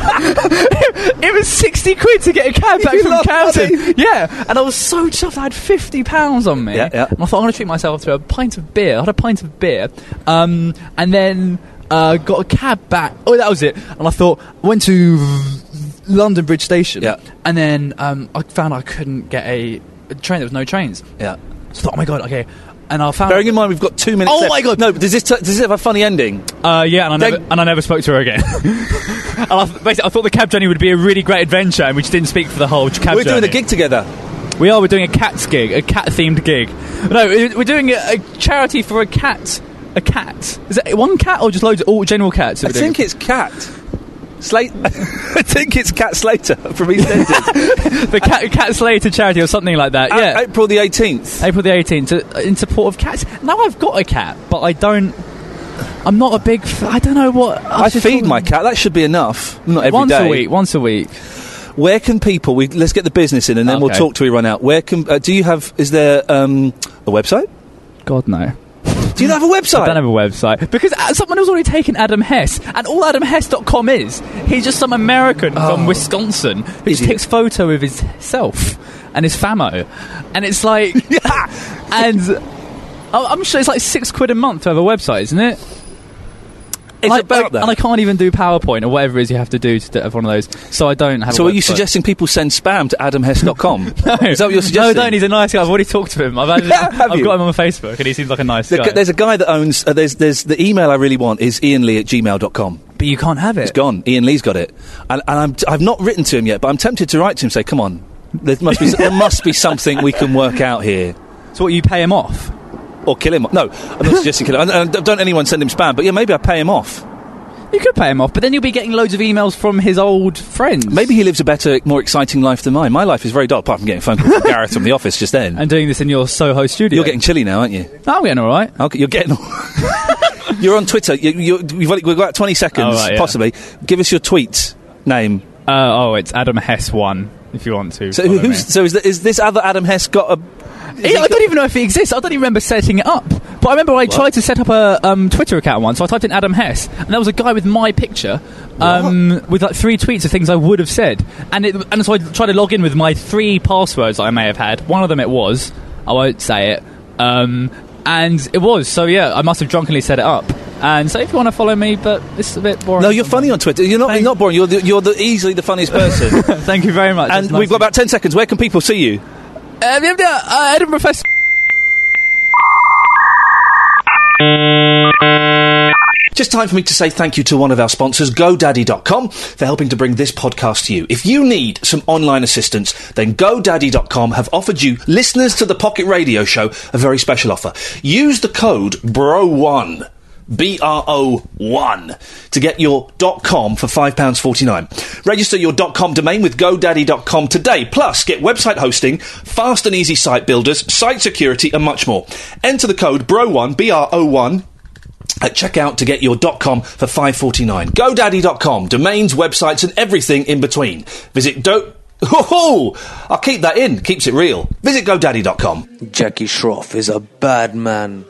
S12: It was 60 quid to get a cab back from Camden. Yeah, and I was so chuffed. I had £50 on me.
S2: Yeah.
S12: And I thought I'm going to treat myself to a pint of beer. I had a pint of beer, and then got a cab back. Oh, that was it. And I thought I went to London Bridge Station.
S2: Yeah.
S12: And then I found I couldn't get a train. There was no trains.
S2: Yeah.
S12: So I thought, oh my god, okay. And I found.
S2: Bearing in mind we've got 2 minutes.
S12: Oh
S2: left.
S12: my god!
S2: No, does this have a funny ending?
S12: Yeah, and I never spoke to her again. And I thought the cab journey would be a really great adventure, and we just didn't speak for the whole cab journey.
S2: We're doing a gig together.
S12: We're doing a cats gig, a cat-themed gig. No, we're doing a charity for a cat. A cat. Is it one cat or just loads of all general cats?
S2: I think it's Cat. I think it's Cat Slater from EastEnders.
S12: The Cat Slater charity or something like that. Yeah,
S2: April the 18th.
S12: April the 18th in support of cats. Now I've got a cat, but I'm not a big. I don't know what.
S2: I feed my cat. That should be enough. Not every day.
S12: Once a week.
S2: Where can people? Let's get the business in, and then we'll talk till we run out. Where can? Do you have? Is there a website?
S12: God no.
S2: Do you not have a website?
S12: I don't have a website because someone has already taken Adam Hess, and all AdamHess.com is. He's just some American from Wisconsin who just takes photo of himself and his famo, and it's like, and I'm sure it's like £6 a month to have a website, isn't it?
S2: It's about that.
S12: And I can't even do PowerPoint or whatever it is you have to do to have one of those, so I don't have a website.
S2: So are you suggesting people send spam to AdamHess.com?
S12: No.
S2: Is that what you're suggesting?
S12: No, don't. He's a nice guy. I've already talked to him. I've got him on Facebook, and he seems like a nice guy.
S2: There's a guy that owns... there's the email I really want is ianlee@gmail.com.
S12: But you can't have it.
S2: It's gone. Ian Lee's got it. And I've not written to him yet, but I'm tempted to write to him and say, come on, there must be something we can work out here.
S12: So what, you pay him off?
S2: Or kill him off? No, I'm not suggesting kill him. And don't anyone send him spam, but yeah, maybe I pay him off.
S12: You could pay him off, but then you'll be getting loads of emails from his old friends.
S2: Maybe he lives a better, more exciting life than mine. My life is very dull, apart from getting a phone call from Gareth from the office just then.
S12: And doing this in your Soho studio.
S2: You're getting chilly now, aren't you?
S12: I'm getting all right.
S2: Okay, you're getting You're on Twitter. We've got 20 seconds, possibly. Give us your tweet name.
S12: It's Adam Hess 1, if you want to.
S2: So is this other Adam Hess got a...
S12: I don't even know if he exists. I don't even remember setting it up. But I remember I tried to set up a Twitter account once, so I typed in Adam Hess, and there was a guy with my picture with like 3 tweets of things I would have said. And so I tried to log in with my 3 passwords that I may have had. One of them it was. I won't say it. And it was. So, yeah, I must have drunkenly set it up. And so if you want to follow me, but it's a bit boring.
S2: No, you're funny on Twitter. You're not boring. You're easily the funniest person.
S12: Thank you very much.
S2: And we've got about 10 seconds. Where can people see you?
S12: Edinburgh Festival.
S2: Just time for me to say thank you to one of our sponsors, GoDaddy.com, for helping to bring this podcast to you. If you need some online assistance, then GoDaddy.com have offered you, listeners to the Pocket Radio Show, a very special offer. Use the code BRO1. BRO1 to get your .com for £5.49. Register your .com domain with GoDaddy.com today. Plus, get website hosting, fast and easy site builders, site security, and much more. Enter the code BRO1, BRO1, at checkout to get your .com for £5.49. GoDaddy.com, domains, websites, and everything in between. Visit I'll keep that in. Keeps it real. Visit GoDaddy.com.
S1: Jackie Shroff is a bad man.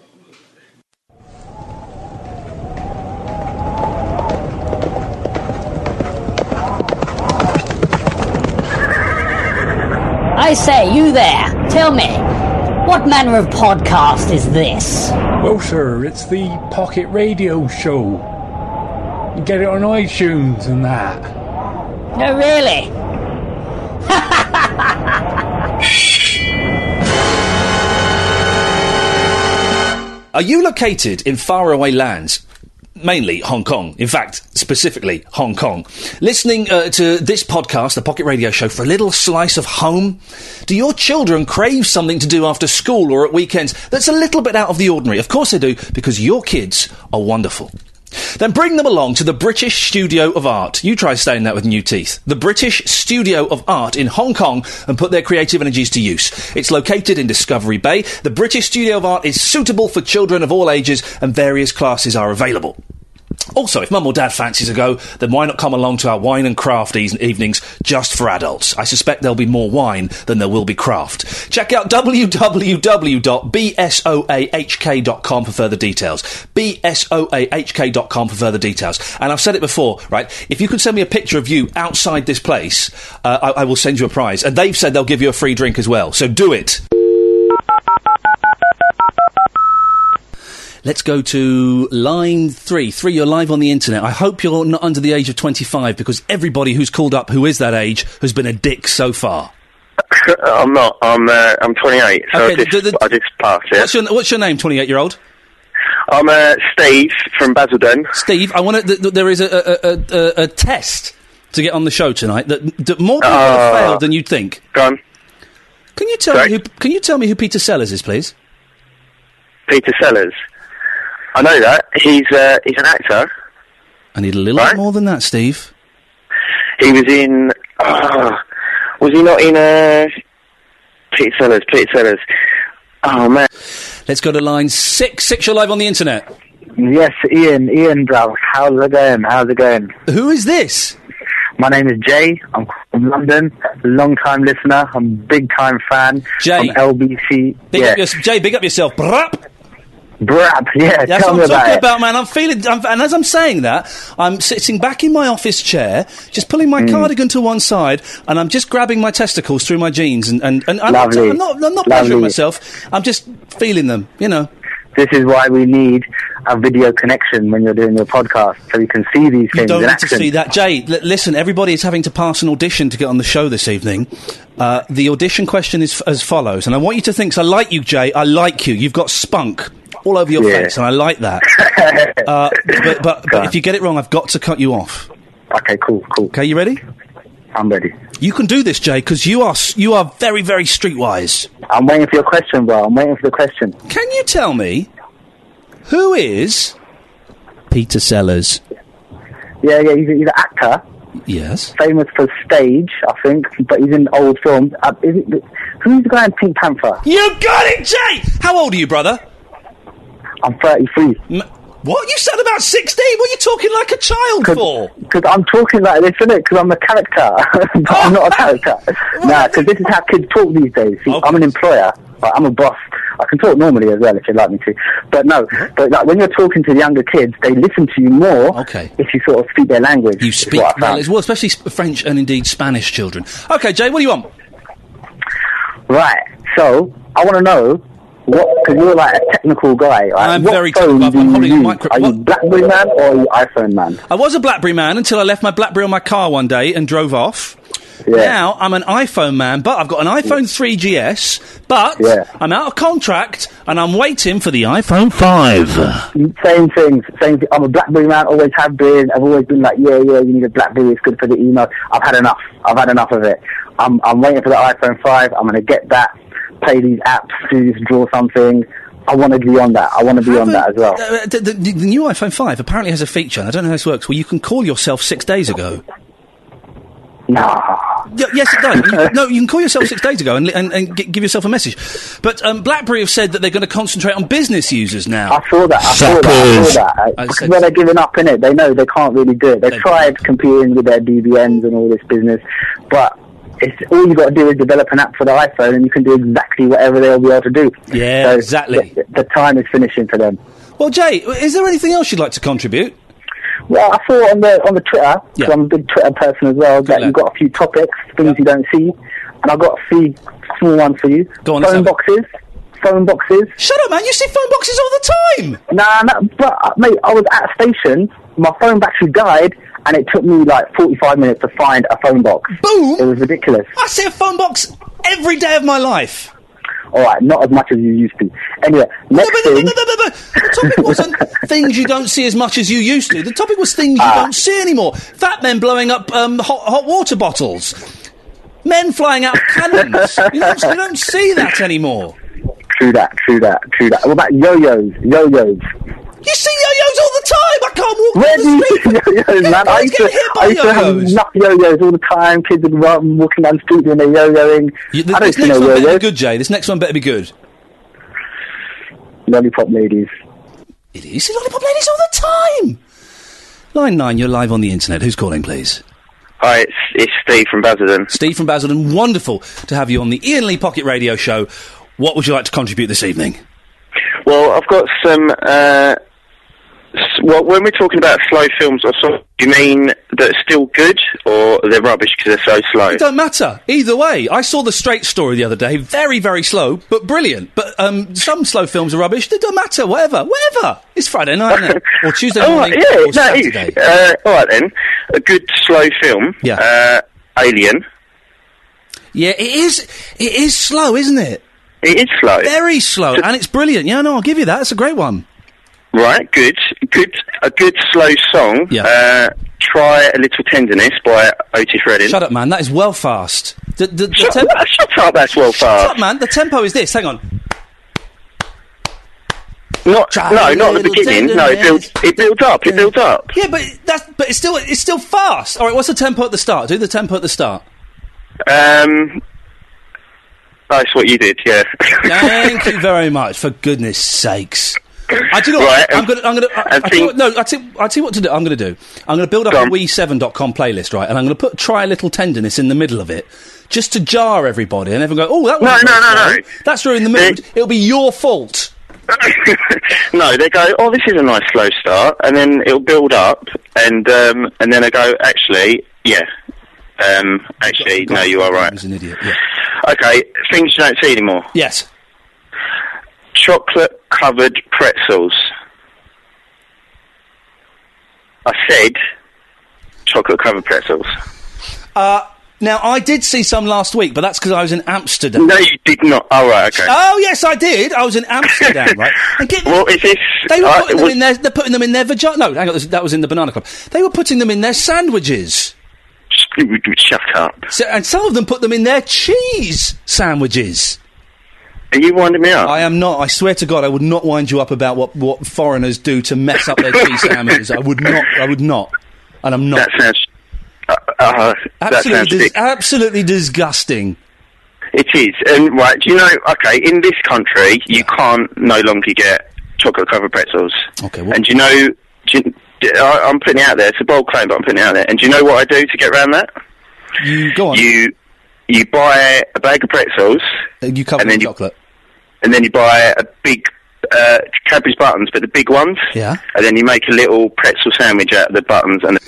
S13: I say, you there, tell me, what manner of podcast is this?
S14: Well, sir, it's the Pocket Radio Show. You get it on iTunes and that.
S13: No, really?
S2: Are you located in faraway lands? Mainly Hong Kong. In fact, specifically Hong Kong. Listening to this podcast, the Pocket Radio Show, for a little slice of home? Do your children crave something to do after school or at weekends that's a little bit out of the ordinary? Of course they do, because your kids are wonderful. Then bring them along to the British Studio of Art. You try saying that with new teeth. The British Studio of Art in Hong Kong, and put their creative energies to use. It's located in Discovery Bay. The British Studio of Art is suitable for children of all ages, and various classes are available. Also, if mum or dad fancies a go, then why not come along to our wine and craft evenings just for adults? I suspect there'll be more wine than there will be craft. Check out www.bsoahk.com for further details. bsoahk.com for further details. And I've said it before, right? If you can send me a picture of you outside this place, I will send you a prize. And they've said they'll give you a free drink as well. So do it. Let's go to line 3. 3, you're live on the internet. I hope you're not under the age of 25, because everybody who's called up who is that age has been a dick so far.
S15: I'm not. I'm 28, so okay, I just passed it.
S2: What's your name, 28-year-old?
S15: I'm Steve from Basildon.
S2: Steve, I want to. There is a test to get on the show tonight that more people have failed than you'd think.
S15: Go on.
S2: Can you tell me who Peter Sellers is, please?
S15: Peter Sellers. I know that. He's an actor.
S2: I need a little bit more than that, Steve.
S15: He was in... was he not in... Peter Sellers. Oh, man.
S2: Let's go to line 6. 6, you're live on the internet.
S16: Yes, Ian Brown. How's it going?
S2: Who is this?
S16: My name is Jay. I'm from London. Long-time listener. I'm a big-time fan.
S2: Jay.
S16: From LBC.
S2: Jay, big up yourself. Brap.
S16: Yeah,
S2: that's
S16: tell
S2: what
S16: me
S2: I'm talking
S16: about
S2: man. I'm feeling, and as I'm saying that, I'm sitting back in my office chair, just pulling my cardigan to one side, and I'm just grabbing my testicles through my jeans, and I'm not pleasuring myself. I'm just feeling them, you know.
S16: This is why we need a video connection when you're doing your podcast, so you can see these things.
S2: You don't
S16: in
S2: need
S16: action.
S2: to see that, Jay. Listen, everybody is having to pass an audition to get on the show this evening. The audition question is as follows, and I want you to think. So I like you, Jay. I like you. You've got spunk all over your face, and I like that. but if you get it wrong, I've got to cut you off.
S16: Okay, cool.
S2: Okay, you ready?
S16: I'm ready.
S2: You can do this, Jay, because you are very, very streetwise.
S16: I'm waiting for your question, bro. I'm waiting for the question.
S2: Can you tell me who is Peter Sellers?
S16: Yeah, he's an actor.
S2: Yes.
S16: Famous for stage, I think, but he's in old films. Who's the guy in Pink Panther?
S2: You got it, Jay! How old are you, brother?
S16: I'm 33.
S2: What? You sound about 16? What are you talking like a child for?
S16: Because I'm talking like this, innit? Because I'm a character. But I'm not a character. Nah, because this is how kids talk these days. See, I'm an employer. I'm a boss. I can talk normally as well if you'd like me to. But no, but like, when you're talking to the younger kids, they listen to you more if you sort of speak their language.
S2: You speak well, especially French and indeed Spanish children. Okay, Jay, what do you want?
S16: Right, so I want to know because you're like a technical guy. Right?
S2: I'm
S16: what
S2: very
S16: phone
S2: technical. I'm holding a
S16: Are you BlackBerry man or are you iPhone man?
S2: I was a BlackBerry man until I left my BlackBerry on my car one day and drove off. Yeah. Now I'm an iPhone man, but I've got an iPhone 3GS, but I'm out of contract and I'm waiting for the iPhone 5.
S16: Same thing. I'm a BlackBerry man, always have been. I've always been like, yeah, you need a BlackBerry, it's good for the email. I've had enough of it. I'm waiting for the iPhone 5. I'm going to get that, play these apps, do this, draw something. I want to be on that. I want to be on that as well.
S2: The new iPhone 5 apparently has a feature, and I don't know how this works, where you can call yourself 6 days ago.
S16: Nah.
S2: Yes, it does. You can call yourself 6 days ago and give yourself a message. But BlackBerry have said that they're going to concentrate on business users now.
S16: I saw that. Because when they're giving up in it, they know they can't really do it. They've tried competing with their BBMs and all this business, but all you got to do is develop an app for the iPhone, and you can do exactly whatever they'll be able to do.
S2: Yeah,
S16: so
S2: exactly.
S16: The time is finishing for them.
S2: Well, Jay, is there anything else you'd like to contribute?
S16: Well, I saw on the Twitter, because I'm a big Twitter person as well, that you've got a few topics, things you don't see, and I've got a few small ones for you.
S2: Go on,
S16: phone boxes.
S2: Shut up, man! You see phone boxes all the time.
S16: Nah, but mate, I was at a station. My phone battery died, and it took me like 45 minutes to find a phone box.
S2: Boom!
S16: It was ridiculous.
S2: I see a phone box every day of my life.
S16: All right, not as much as you used to. Anyway, next thing...
S2: The topic wasn't things you don't see as much as you used to. The topic was things you don't see anymore. Fat men blowing up hot water bottles. Men flying out of cannons. You don't see that anymore.
S16: True that. What about yo-yos?
S2: You see yo-yos all the time. I can't walk
S16: Where
S2: down the street.
S16: do you see yo-yos, man? I used to have enough yo-yos all the time. Kids would run, walking down the street and they're yo-yoing. I don't see no yo-yos.
S2: Better be good, Jay. This next one better be good.
S16: Lollipop ladies.
S2: It is. You see lollipop ladies all the time. Line 9, you're live on the internet. Who's calling, please?
S15: Hi, it's Steve from Basildon.
S2: Steve from Basildon. Wonderful to have you on the Ian Lee Pocket Radio Show. What would you like to contribute this evening?
S15: Well, I've got some... Well, when we're talking about slow films or so, do you mean that are still good or they're rubbish because they're so slow?
S2: It don't matter. Either way. I saw The Straight Story the other day. Very, very slow, but brilliant. But some slow films are rubbish. It don't matter. Whatever. It's Friday night, isn't it? Or Tuesday morning or Saturday.
S15: All right, then. A good slow film.
S2: Yeah.
S15: Alien.
S2: Yeah, it is slow, isn't it?
S15: It is slow.
S2: Very slow, and it's brilliant. Yeah, no, I'll give you that. It's a great one.
S15: Right, good. A good slow song.
S2: Yeah.
S15: Try a Little Tenderness by Otis Redding.
S2: Shut up, man. That is well fast.
S15: Shut up, that's well fast.
S2: Shut up, man. The tempo is this. Hang on.
S15: Not at the beginning. No, it builds up. It builds up.
S2: Yeah, but it's still fast. All right, what's the tempo at the start? Do the tempo at the start.
S15: That's what you did. Yeah.
S2: Thank you very much. For goodness sakes. I do know what I'm gonna. I tell you what to do. I'm gonna build up a We7.com playlist, right? And I'm gonna try a Little Tenderness in the middle of it, just to jar everybody, and everyone go, "Oh, that was
S15: no.
S2: That's ruined the mood. It'll be your fault."
S15: No, they go, "Oh, this is a nice slow start," and then it'll build up, and then I go, "Actually, yeah." No, you are right.
S2: He's an idiot. Yeah.
S15: Okay, things you don't see anymore.
S2: Yes.
S15: Chocolate-covered pretzels. I said chocolate-covered pretzels.
S2: Now, I did see some last week, but that's because I was in Amsterdam.
S15: No, you did not. Oh, right, okay.
S2: Oh, yes, I did. I was in Amsterdam, right? And
S15: what is this?
S2: They were putting them in their... They're putting them in their vagina... No, hang on, that was in the Banana Club. They were putting them in their sandwiches.
S15: Shut up.
S2: And some of them put them in their cheese sandwiches.
S15: Are you winding me up?
S2: I am not. I swear to God, I would not wind you up about what foreigners do to mess up their cheese sandwiches. I would not. and I'm not.
S15: That sounds
S2: Absolutely disgusting.
S15: It is, and right, do you know? Okay, in this country, you can't no longer get chocolate-covered pretzels.
S2: Okay,
S15: and do you know? I'm putting it out there. It's a bold claim, but I'm putting it out there. And do you know what I do to get around that?
S2: You go on.
S15: You buy a bag of pretzels.
S2: You cover them in chocolate.
S15: And then you buy a big Cadbury's buttons, but the big ones.
S2: Yeah.
S15: And then you make a little pretzel sandwich out of the buttons. And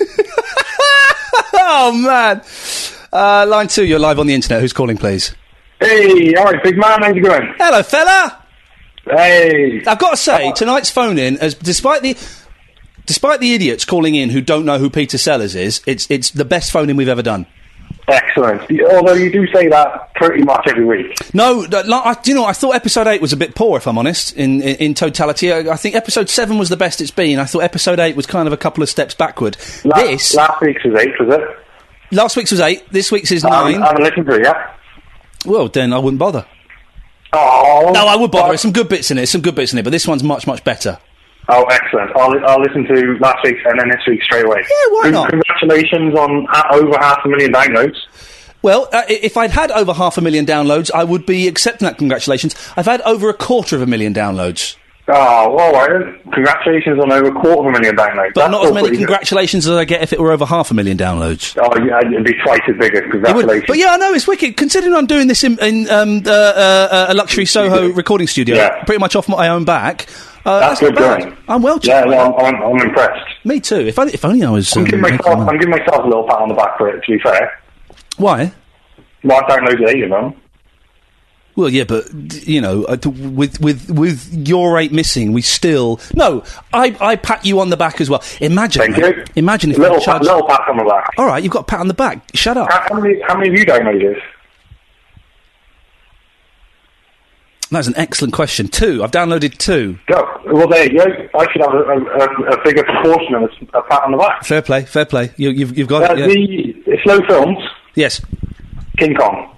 S2: oh man! Line 2, you're live on the internet. Who's calling, please?
S17: Hey, all right, big man. How's it going?
S2: Hello, fella.
S17: Hey.
S2: I've got to say, tonight's phone-in, despite the idiots calling in who don't know who Peter Sellers is, it's the best phone-in we've ever done.
S17: Excellent. Although you do say that pretty much every week.
S2: No, I thought episode 8 was a bit poor, if I'm honest, in totality. I think episode 7 was the best it's been. I thought episode 8 was kind of a couple of steps backward.
S17: Last week's was 8, was it?
S2: Last week's was 8, this week's is 9.
S17: I haven't listened to it yet.
S2: Well, then I wouldn't bother.
S17: Oh.
S2: No, I would bother. There's some good bits in it, but this one's much, much better.
S17: Oh, excellent. I'll listen to last week's and then this week straight away.
S2: Yeah, why not?
S17: Congratulations on over 500,000 downloads.
S2: Well, if I'd had over 500,000 downloads, I would be accepting that congratulations. I've had over 250,000 downloads.
S17: Oh, all right. Congratulations on over 250,000 downloads.
S2: But not as many congratulations as I get if it were over 500,000 downloads.
S17: Oh, yeah, it'd be twice as big as congratulations.
S2: But yeah, I know, it's wicked. Considering I'm doing this in a luxury Soho recording studio, pretty much off my own back.
S17: That's good going.
S2: I'm well.
S17: Yeah, I'm impressed.
S2: Me too. If only I was.
S17: I'm giving myself a little pat on the back for it. To be fair.
S2: Why?
S17: Well, I downloaded 8 of them.
S2: Well, yeah, but you know, with your 8 missing, we still I pat you on the back as well. Imagine,
S17: Thank you.
S2: Imagine if
S17: little pat on the back.
S2: All right, you've got a pat on the back. Shut up.
S17: How many have you downloaded?
S2: That's an excellent question. 2. I've downloaded 2.
S17: Well, there you go. I should have a bigger proportion of a pat on the back.
S2: Fair play. You've got it. Yeah.
S17: The slow films.
S2: Yes.
S17: King Kong.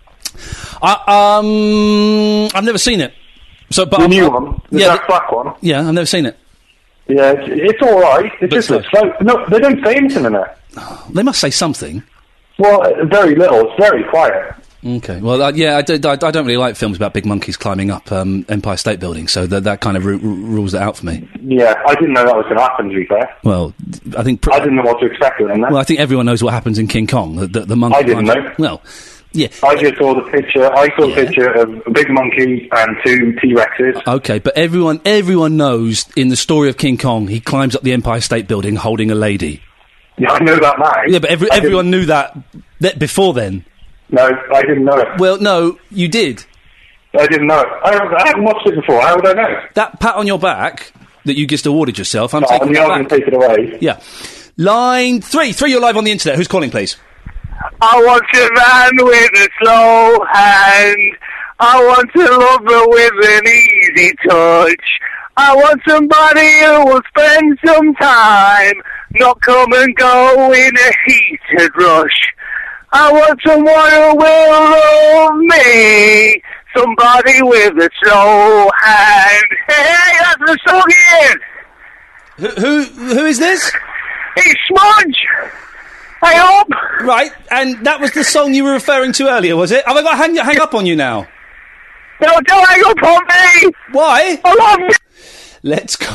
S2: I've never seen it. So, but
S17: the new one, the Jack Black one.
S2: Yeah, I've never seen it.
S17: Yeah, it's all right. It just looks slow. No, they don't say anything in it.
S2: They must say something.
S17: Well, very little. It's very quiet.
S2: Okay. Well, I don't really like films about big monkeys climbing up Empire State Building, so that kind of rules it out for me.
S17: Yeah, I didn't know that was going to happen, to be fair.
S2: Well, I think...
S17: I didn't know what to expect in that.
S2: Well, I think everyone knows what happens in King Kong. The monkey...
S17: I didn't know.
S2: Well, yeah.
S17: I just saw the picture. I saw a picture of a big monkey and 2 T-Rexes.
S2: Okay, but everyone knows in the story of King Kong, he climbs up the Empire State Building holding a lady.
S17: Yeah, I know that now.
S2: Yeah, but everyone knew that before then.
S17: No, I didn't know it.
S2: Well, no, you did.
S17: I didn't know it. I haven't watched it before. How would I know?
S2: That pat on your back that you just awarded yourself, I'm
S17: going to take it away.
S2: Yeah. Line 3. 3, you're live on the internet. Who's calling, please?
S18: I want a man with a slow hand. I want to love her with an easy touch. I want somebody who will spend some time, not come and go in a heated rush. I want someone who will love me, somebody with a slow hand. Hey, that's the song again.
S2: Who is this?
S18: It's Smudge. I hope.
S2: Right, and that was the song you were referring to earlier, was it? Have I got to hang up on you now?
S18: No, don't hang up on me.
S2: Why?
S18: I love you.
S2: Let's go.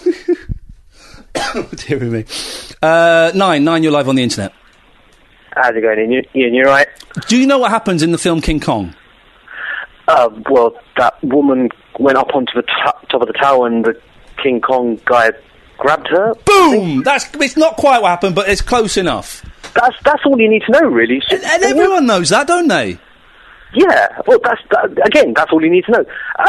S2: Dear me. 9, you're live on the internet.
S19: How's it going, Ian? You right?
S2: Do you know what happens in the film King Kong?
S19: Well, that woman went up onto the top of the tower and the King Kong guy grabbed her.
S2: Boom! It's not quite what happened, but it's close enough.
S19: That's all you need to know, really.
S2: And everyone knows that, don't they?
S19: Yeah. Well, that's all you need to know.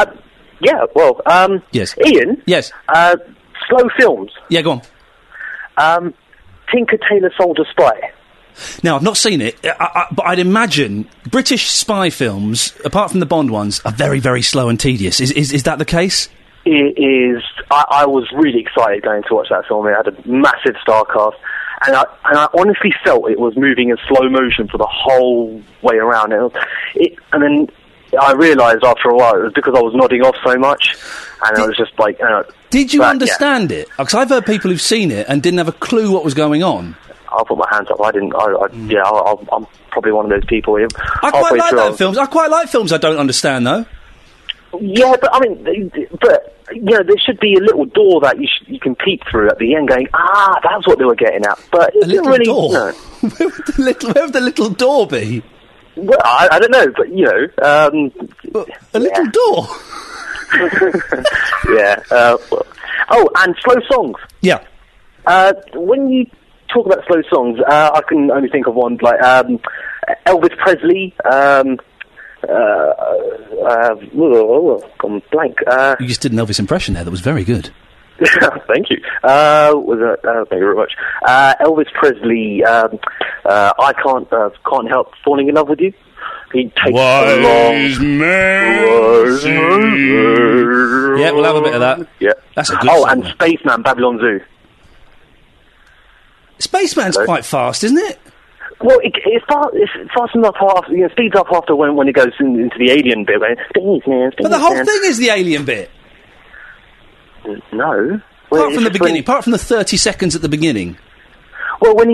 S2: Yes.
S19: Ian?
S2: Yes.
S19: Slow films.
S2: Yeah, go on.
S19: Tinker Tailor Soldier Spy.
S2: Now, I've not seen it, but I'd imagine British spy films, apart from the Bond ones, are very, very slow and tedious. Is that the case?
S19: It is. I was really excited going to watch that film. It had a massive star cast, and I honestly felt it was moving in slow motion for the whole way around. And then I realised after a while it was because I was nodding off so much, and I was just like,
S2: Did you
S19: But,
S2: understand it? Because I've heard people who've seen it and didn't have a clue what was going on.
S19: I'll put my hands up. I didn't. I'm probably one of those people.
S2: I quite like that films. I quite like films I don't understand, though.
S19: Yeah, but I mean, there should be a little door that you can peek through at the end, going, that's what they were getting at. But it didn't really.
S2: door?
S19: No.
S2: Where would the little door be?
S19: Well, I don't know, but
S2: a little door.
S19: Yeah. And slow songs.
S2: Yeah.
S19: When you talk about slow songs, I can only think of one like Elvis Presley. Gone blank.
S2: You just did an Elvis impression there. That was very good.
S19: Thank you. Thank you very much. Elvis Presley. I can't help falling in love with you. He takes
S2: Wise men. Yeah, we'll have a bit of that.
S19: Yeah,
S2: that's a good song.
S19: And Spaceman, Babylon Zoo.
S2: Spaceman's quite fast, isn't it?
S19: Well, it's fast enough after, speeds up after when it goes into the alien bit.
S2: But the whole thing is the alien bit.
S19: No.
S2: Apart from the beginning, apart from the 30 seconds at the beginning.
S19: Well, when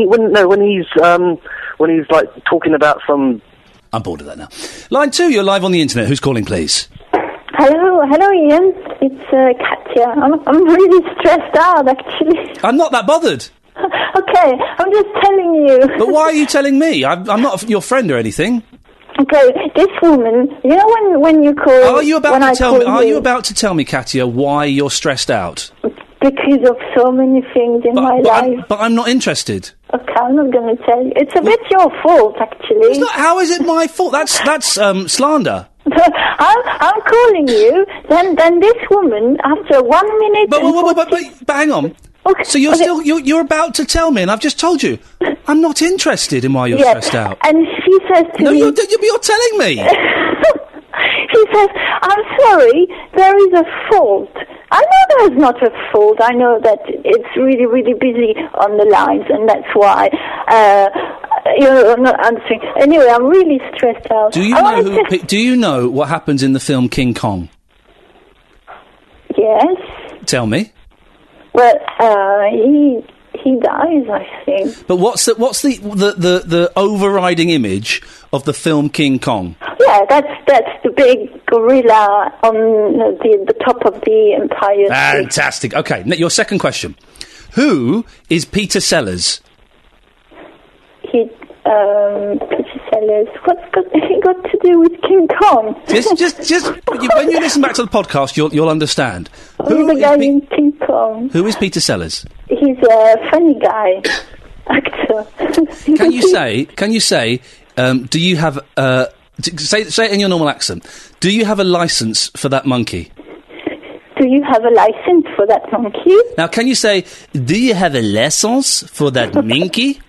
S19: he's like talking about some.
S2: I'm bored of that now. Line 2, you're live on the internet. Who's calling, please?
S20: Hello, Ian. It's Katya. I'm really stressed out, actually.
S2: I'm not that bothered.
S20: Okay, I'm just telling you.
S2: But why are you telling me? I'm not your friend or anything.
S20: Okay, this woman, you know when you call...
S2: Are you about to tell me, Katya, why you're stressed out?
S20: Because of so many things in my life.
S2: But I'm not interested.
S20: Okay, I'm not going to tell you. It's a bit your fault, actually.
S2: How is it my fault? That's slander.
S20: I'm calling you. Then this woman, after 1 minute...
S2: But hang on.
S20: Okay,
S2: so you're about to tell me, and I've just told you, I'm not interested in why you're stressed out.
S20: And she says to me...
S2: No, you're telling me.
S20: She says, I'm sorry, there is a fault. I know there's not a fault. I know that it's really, really busy on the lines, and that's why you're not answering. Anyway, I'm really stressed out.
S2: Do you know what happens in the film King Kong?
S20: Yes.
S2: Tell me.
S20: Well, he dies, I think.
S2: But what's the overriding image of the film King Kong?
S20: Yeah, that's the big gorilla on the top of the Empire State.
S2: Fantastic. Okay, your second question. Who is Peter Sellers?
S20: Peter Sellers. What's he got to do with King Kong?
S2: Just when you listen back to the podcast, you'll understand.
S20: Who's the guy in King Kong?
S2: Who is Peter Sellers?
S20: He's a funny guy, actor.
S2: Can you say? Do you have say it in your normal accent? Do you have a license for that monkey?
S20: Do you have a license for that monkey?
S2: Now, can you say? Do you have a license for that monkey?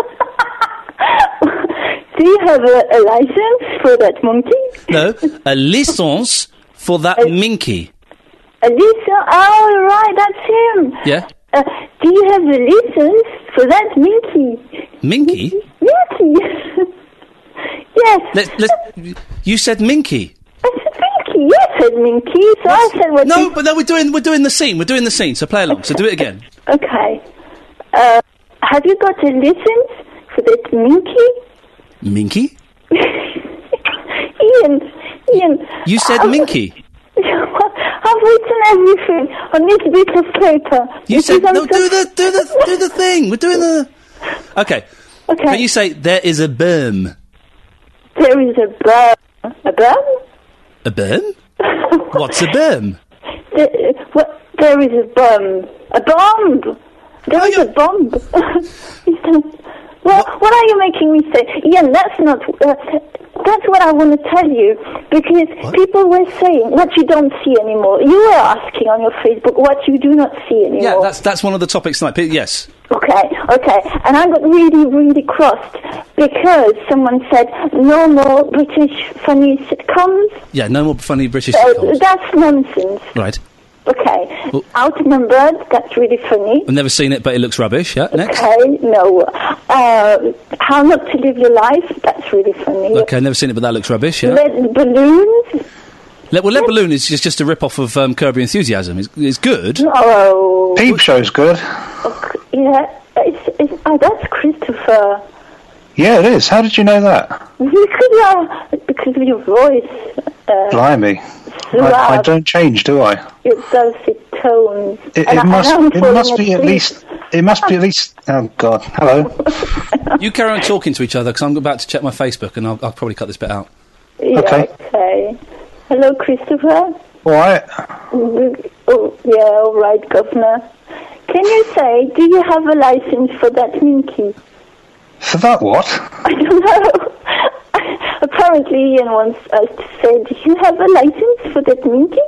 S20: Do you have a license for that monkey?
S2: No, a licence for that minky.
S20: A license? Oh, right, that's him.
S2: Yeah.
S20: Do you have a license for that minky?
S2: Minky?
S20: Minky. Yes.
S2: You said minky.
S20: I said minky. You said minky. So I said what?
S2: No, but we're doing the scene. We're doing the scene. So play along. So do it again.
S20: Okay. Have you got a license for that minky?
S2: Minky?
S20: Ian.
S2: You said minky.
S20: I've written everything on this bit of paper.
S2: You said no. Do the thing. We're doing the. Okay.
S20: Okay.
S2: Can you say there is a berm?
S20: There is a berm. A berm?
S2: A berm? What's a berm?
S20: There is a bomb. A bomb. There is a bomb. What are you making me say? Ian, that's not... that's what I want to tell you. Because people were saying what you don't see anymore. You were asking on your Facebook what you do not see anymore.
S2: Yeah, that's one of the topics tonight. Yes.
S20: Okay. And I got really, really crossed because someone said no more British funny sitcoms.
S2: Yeah, no more funny British sitcoms.
S20: That's nonsense.
S2: Right.
S20: Okay. Well, Outnumbered, that's really funny.
S2: I've never seen it, but it looks rubbish. Yeah, next.
S20: Okay, no. How Not to Live Your Life, that's really funny.
S2: Okay, never seen it, but that looks rubbish, yeah.
S20: Red Balloons.
S2: Lead Balloon is just a rip-off of Curb Your Enthusiasm. It's good.
S20: Oh.
S17: Peep Show's good.
S20: Yeah, that's Christopher.
S17: Yeah, it is. How did you know that?
S20: Because of your voice.
S17: Blimey. I don't change, do I?
S20: Your dulcet tones.
S17: It must be at least. Oh God! Hello.
S2: You carry on talking to each other because I'm about to check my Facebook and I'll probably cut this bit out.
S20: Yeah, okay. Hello, Christopher.
S17: All right.
S20: Oh, yeah, all right, Governor. Can you say, do you have a license for that minky?
S17: For that what?
S20: I don't know. Apparently Ian wants us to say, do you have a license for that minky?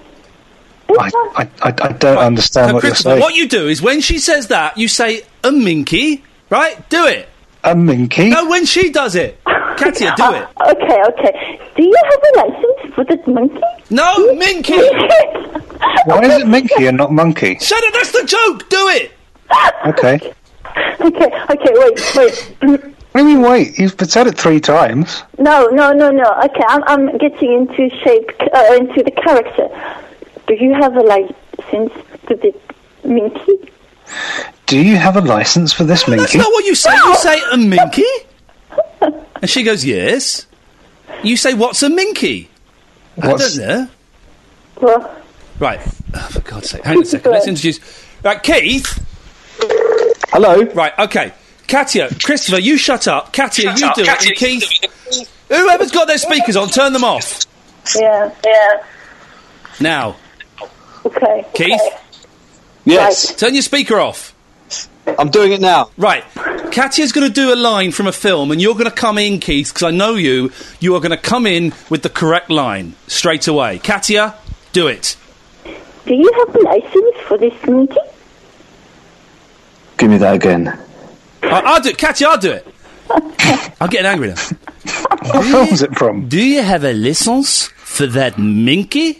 S17: I don't understand what you're saying.
S2: What you do is when she says that, you say, a minky, right? Do it.
S17: A minky?
S2: No, when she does it. Katia, do it.
S20: Okay. Do you have a license for that monkey?
S2: No, minky!
S17: Why is it minky and not monkey?
S2: Shut up, that's the joke! Do it!
S17: Okay.
S20: Okay, wait.
S17: What do you mean, wait? You've said it 3 times.
S20: No. Okay, I'm getting into shape, into the character. Do you have a license for the minky?
S17: Do you have a license for this minky?
S2: That's not what you say. You say, a minky? And she goes, yes. You say, what's a minky? I don't know.
S20: What?
S2: Right. Oh, for God's sake. Hang on a second. Let's introduce... Right, Keith.
S21: Hello.
S2: Right, okay. Katia, Christopher, you shut up. Katia, you do it. And Keith, whoever's got their speakers on, turn them off.
S20: Yeah.
S2: Now.
S20: Okay.
S2: Keith?
S21: Yes.
S2: Right. Turn your speaker off.
S21: I'm doing it now.
S2: Right. Katia's going to do a line from a film, and you're going to come in, Keith, because I know you. You are going to come in with the correct line straight away. Katia, do it.
S20: Do you have a license for this minky?
S21: Give me that again.
S2: I'll do it. Katia, I'll do it. I'm getting angry now.
S17: What film's it from?
S2: Do you have a license for that minky?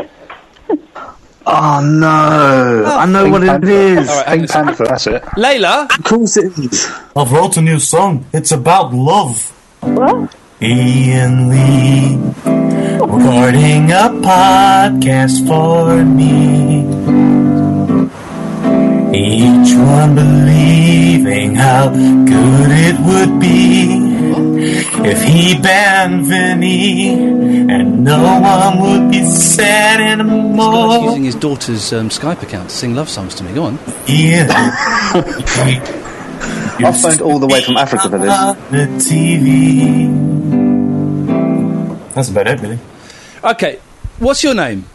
S21: Oh no! I know what it is.
S2: All right,
S17: Pink Panther, that's it.
S2: Layla?
S21: Of course it is.
S5: I've wrote a new song. It's about love.
S20: What?
S5: Ian Lee, recording a podcast for me. Each one believing how good it would be if he banned Vinny and no one would be sad anymore.
S2: He's using his daughter's Skype account to sing love songs to me. Go on.
S5: Yeah.
S21: I phoned all the way from Africa for this.
S5: The TV. That's about it, really.
S2: Okay, what's your name?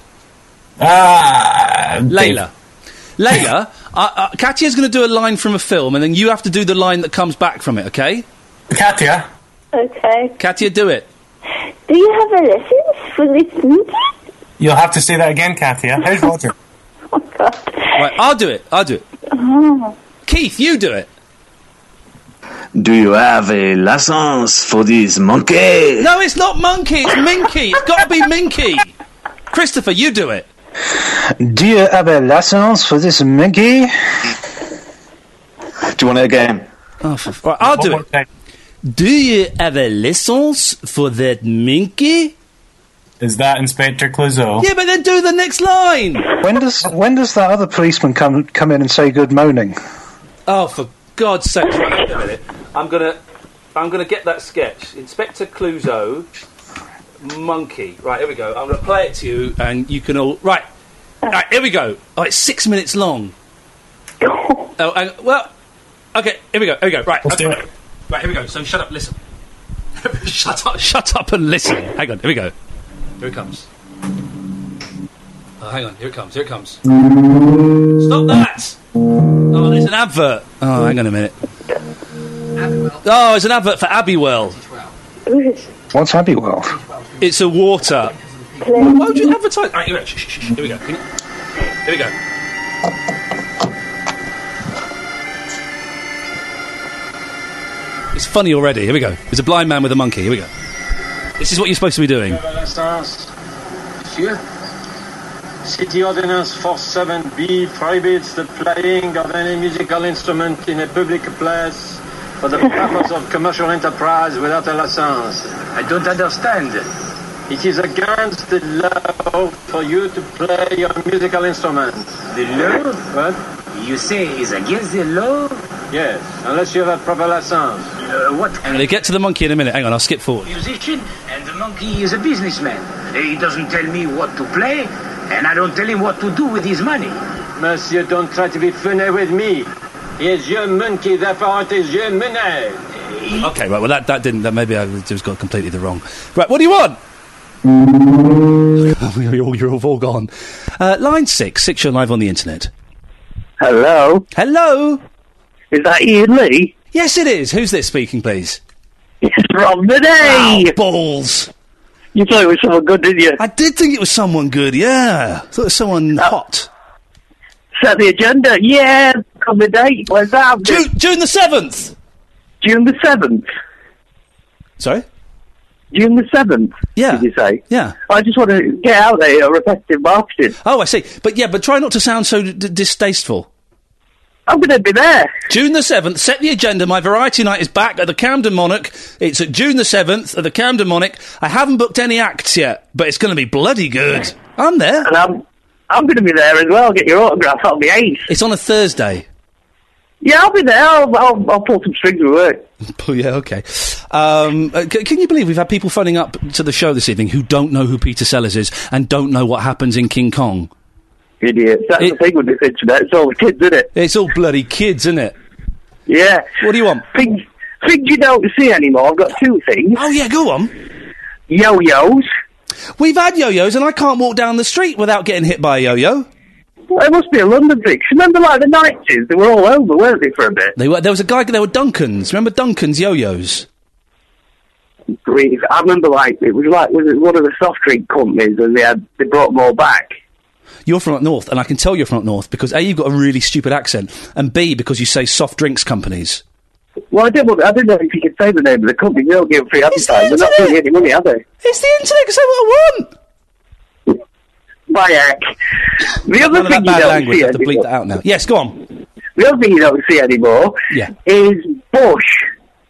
S5: Layla.
S2: Layla, Katia's going to do a line from a film, and then you have to do the line that comes back from it, okay?
S5: Katia.
S20: Okay.
S2: Katia, do it.
S20: Do you have a license for this minky?
S5: You'll have to say that again, Katia. How's Roger?
S20: Oh, God.
S2: Right, I'll do it.
S20: Oh.
S2: Keith, you do it.
S21: Do you have a license for this monkey?
S2: No, it's not monkey, it's minky. It's got to be minky. Christopher, you do it.
S17: Do you have a license for this minky?
S21: Do you want it again?
S2: Oh, right, I'll do it. Do you have a license for that minky?
S5: Is that Inspector Clouseau?
S2: Yeah, but then do the next line.
S17: When does that other policeman come in and say good morning?
S2: Oh, for God's sake! Wait a minute. I'm gonna get that sketch. Inspector Clouseau, monkey. Right, here we go. I'm gonna play it to you, and you can all. Right, here we go. Oh, it's 6 minutes long. Well, okay. Here we go. Right,
S5: let's do it.
S2: Right, here we go. So shut up, listen. Shut up and listen. Hang on, here we go. Here it comes. Oh, hang on, here it comes. Stop that! Oh, there's an advert. Oh, hang on a minute. Oh, it's an advert for Abbey World.
S17: What's Abbey World?
S2: It's a water. Why would you advertise? Right, here we go. Here we go. It's funny already. Here we go. There's a blind man with a monkey. Here we go. This is what you're supposed to be doing.
S22: City Ordinance 47B prohibits the playing of any musical instrument in a public place for the purpose of commercial enterprise without a license. I don't understand. It is against the law for you to play your musical instrument.
S3: The law?
S22: What?
S3: You say it's against the law?
S22: Yes, unless you have a proper license.
S3: What?
S2: I'm going to get to the monkey in a minute. Hang on, I'll skip forward.
S3: Musician, and the monkey is a businessman. He doesn't tell me what to play, and I don't tell him what to do with his money.
S22: Monsieur, don't try to be funny with me. He is your monkey, therefore it is your money.
S2: Okay, right, well, that didn't... That maybe I just got completely the wrong... Right, what do you want? You're all gone. Line 6, you're live on the internet.
S7: Hello?
S2: Hello?
S7: Is that Ian Lee?
S2: Yes, it is. Who's this speaking, please?
S7: It's Rob the Day!
S2: Oh, balls!
S7: You thought it was someone good, didn't you?
S2: I did think it was someone good, yeah. I thought it was someone hot.
S7: Set the agenda, yeah! On the date, where's that?
S2: June the 7th!
S7: June the 7th?
S2: Sorry?
S7: June the 7th,
S2: yeah.
S7: Did you say?
S2: Yeah.
S7: I just want to get out there, repetitive marketing.
S2: Oh, I see. But try not to sound so distasteful.
S7: I'm going to be there.
S2: June the 7th, set the agenda. My variety night is back at the Camden Monarch. It's at June the 7th at the Camden Monarch. I haven't booked any acts yet, but it's going to be bloody good. I'm there.
S7: And I'm going to be there as well, get your autograph on the 8th.
S2: It's on a Thursday.
S7: Yeah, I'll be there. I'll pull some strings with work.
S2: Yeah, okay. Can you believe we've had people phoning up to the show this evening who don't know who Peter Sellers is and don't know what happens in King Kong?
S7: Idiots. That's the thing with this internet. It's all the kids, isn't it?
S2: It's all bloody kids, isn't it?
S7: Yeah.
S2: What do you want?
S7: Things you don't see anymore. I've got two things.
S2: Oh, yeah, go on.
S7: Yo-yos.
S2: We've had yo-yos, and I can't walk down the street without getting hit by a yo-yo.
S7: Well, it must be a London thing. Remember, like, the 90s? They were all over, weren't they, for a bit?
S2: There was a guy, there were Duncan's. Remember Duncan's yo-yos?
S7: Grief. I remember, like, was it one of the soft drink companies, and they brought them all back.
S2: You're from up north, and I can tell you're from up north, because A, you've got a really stupid accent, and B, because you say soft drinks companies.
S7: Well, I didn't know if you could say the name of the company. They don't give free advertising. They're not paying any money, are they?
S2: It's the internet, can say what I want!
S7: My heck. The other thing you don't see
S2: I have to bleep that out now. Yes, go on.
S7: The other thing you don't see anymore is Bush.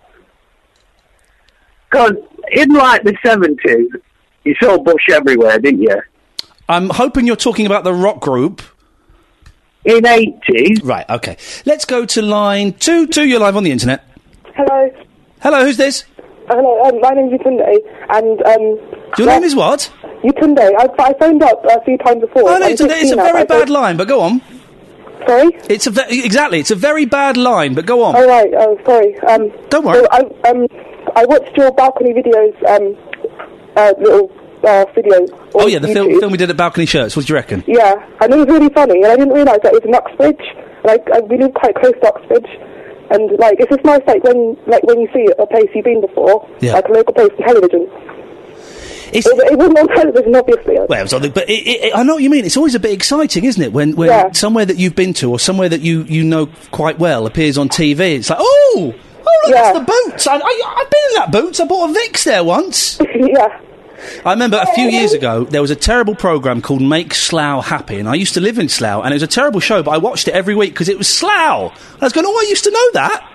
S7: Because in, like, the 70s, you saw Bush everywhere, didn't you?
S2: I'm hoping you're talking about the rock group.
S7: In 80s.
S2: Right, okay. Let's go to line 2. You're live on the internet.
S4: Hello.
S2: Hello, who's this?
S4: Hello, my name's Yutunde, and,
S2: Your name is what?
S4: Yutunde. I phoned up a few times before.
S2: Oh, no, it's a very bad line, but go on.
S4: Sorry?
S2: It's a very bad line, but go on.
S4: Oh, right, sorry.
S2: Don't worry.
S4: So, I watched your balcony videos, little videos.
S2: Oh, yeah, the film we did at Balcony Shirts. What do you reckon?
S4: Yeah, and it was really funny, and I didn't realise that it was in Uxbridge. We live quite close to Uxbridge. And, like, it's just nice, when you see a place you've been before, like a local place on television. It wasn't on television, obviously.
S2: Well, it was on but I know what you mean. It's always a bit exciting, isn't it? When somewhere that you've been to or somewhere that you know quite well appears on TV, it's like, oh, look, that's the Boots. I've been in that Boots. I bought a Vicks there once.
S4: Yeah. I
S2: remember a few years ago, there was a terrible programme called Make Slough Happy, and I used to live in Slough, and it was a terrible show, but I watched it every week because it was Slough. I was going, I used to know that.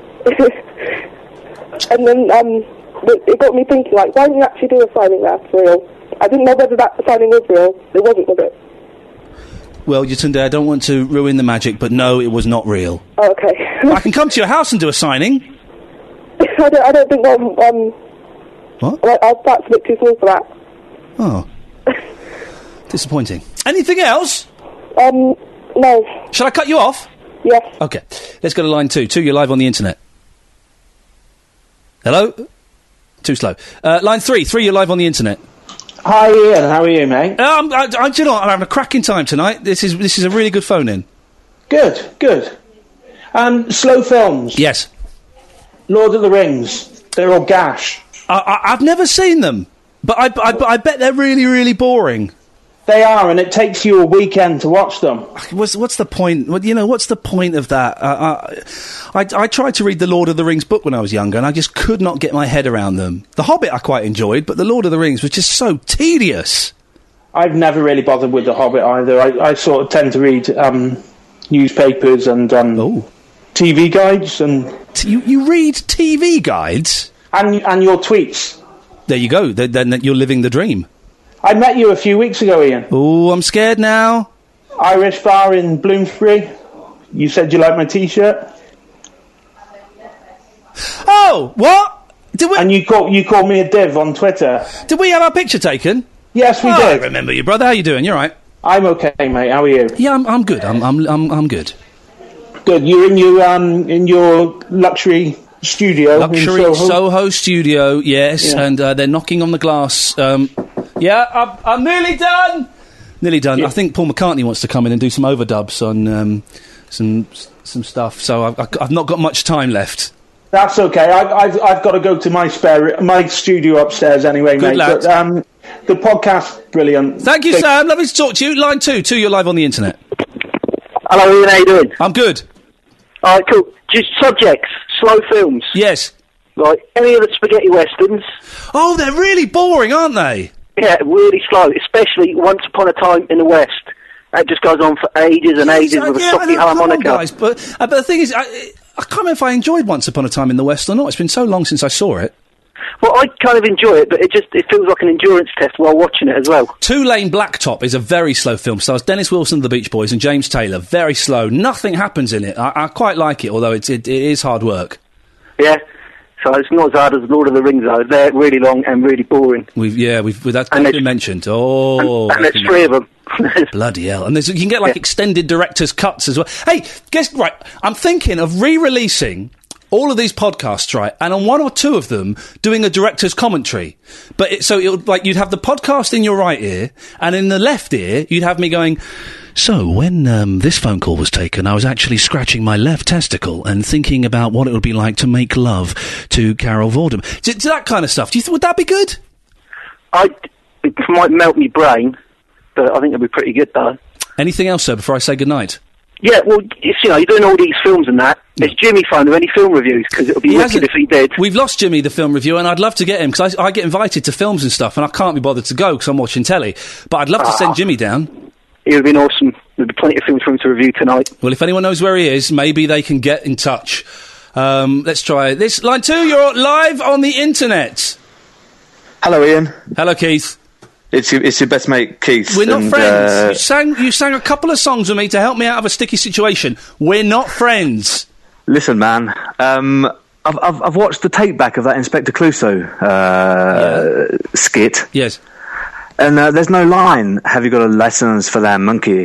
S4: And then, it got me thinking, why didn't you actually do a signing there for real? I didn't know whether that signing was real. It wasn't, was it?
S2: Well, Yutunde, I don't want to ruin the magic, but no, it was not real.
S4: Oh, okay.
S2: I can come to your house and do a signing.
S4: I don't think
S2: what?
S4: That's a bit too small for that.
S2: Oh. Disappointing. Anything else?
S4: No.
S2: Shall I cut you off?
S4: Yes.
S2: Okay. Let's go to line 2. 2, you're live on the internet. Hello? Too slow. Line 3. 3, you're live on the internet.
S23: Hi, Ian. How are you, mate?
S2: Do you know what? I'm having a cracking time tonight. This is a really good phone-in.
S23: Good. Slow films.
S2: Yes.
S23: Lord of the Rings. They're all gash.
S2: I've never seen them, but I bet they're really, really boring.
S23: They are, and it takes you a weekend to watch them.
S2: What's the point? What's the point of that? I tried to read the Lord of the Rings book when I was younger, and I just could not get my head around them. The Hobbit I quite enjoyed, but the Lord of the Rings was just so tedious.
S23: I've never really bothered with the Hobbit either. I sort of tend to read newspapers and TV guides. And
S2: you read TV guides?
S23: And your tweets.
S2: there you go. Then you're living the dream.
S23: I met you a few weeks ago, Ian.
S2: Oh, I'm scared now.
S23: Irish bar in Bloomsbury. You said you liked my T-shirt.
S2: Oh, what?
S23: And you called me a div on Twitter.
S2: Did we have our picture taken?
S23: Yes, we did.
S2: I remember you, brother. How you doing? You all right?
S23: I'm okay, mate. How are you?
S2: Yeah, I'm good. I'm good.
S23: Good. You're in your luxury studio.
S2: Luxury
S23: in
S2: Soho studio, yes.
S23: Yeah.
S2: And they're knocking on the glass. Yeah, I'm nearly done. Nearly done.
S23: Yeah.
S2: I think Paul McCartney wants to come in and do some overdubs on some stuff. So I've not got much time left.
S23: That's okay. I've got to go to my studio upstairs anyway,
S2: Good
S23: mate.
S2: lad.
S23: But, the podcast, brilliant.
S2: Thank you, Sam. Lovely to talk to you. Line 2, you're live on the internet.
S6: Hello, Ian. How you doing?
S2: I'm good.
S6: All right, cool. Just subjects, slow films.
S2: Yes.
S6: Like any of the spaghetti westerns.
S2: Oh, they're really boring, aren't they?
S6: Yeah, really slow, especially Once Upon a Time in the West. That just goes on for ages and ages with a socky harmonica.
S2: Come on, guys, but the thing is, I can't remember if I enjoyed Once Upon a Time in the West or not. It's been so long since I saw it.
S6: Well, I kind of enjoy it, but it feels like an endurance test while watching it as well.
S2: Two Lane Blacktop is a very slow film. Stars Dennis Wilson of the Beach Boys and James Taylor. Very slow. Nothing happens in it. I quite like it, although it is hard work.
S6: Yeah. So it's not as hard as Lord of the Rings, though. They're really long and really boring.
S2: That's been mentioned. Oh,
S6: and there's 3 of them.
S2: Bloody hell! And you can get extended director's cuts as well. Hey, right? I'm thinking of re-releasing all of these podcasts, right? And on 1 or 2 of them, doing a director's commentary. But you'd have the podcast in your right ear, and in the left ear, you'd have me going. So, when this phone call was taken, I was actually scratching my left testicle and thinking about what it would be like to make love to Carol Vorderman. That kind of stuff. Would that be good?
S6: It might melt me brain, but I think it'd be pretty good, though.
S2: Anything else, sir, before I say goodnight?
S6: Yeah, well, you're doing all these films and that. Is Jimmy phone of any film reviews? Because it would be wicked if he did.
S2: We've lost Jimmy, the film reviewer, and I'd love to get him, because I get invited to films and stuff, and I can't be bothered to go because I'm watching telly. But I'd love to send Jimmy down.
S6: It would have been awesome. There'd be plenty of films for him to review tonight.
S2: Well, if anyone knows where he is, maybe they can get in touch. Let's try this. Line 2, you're live on the internet.
S8: Hello, Ian.
S2: Hello, Keith.
S8: It's your best mate, Keith.
S2: We're not friends. You sang a couple of songs with me to help me out of a sticky situation. We're not friends.
S8: Listen, man. I've watched the tape back of that Inspector Clouseau skit.
S2: Yes.
S8: And there's no line, have you got a license for that monkey?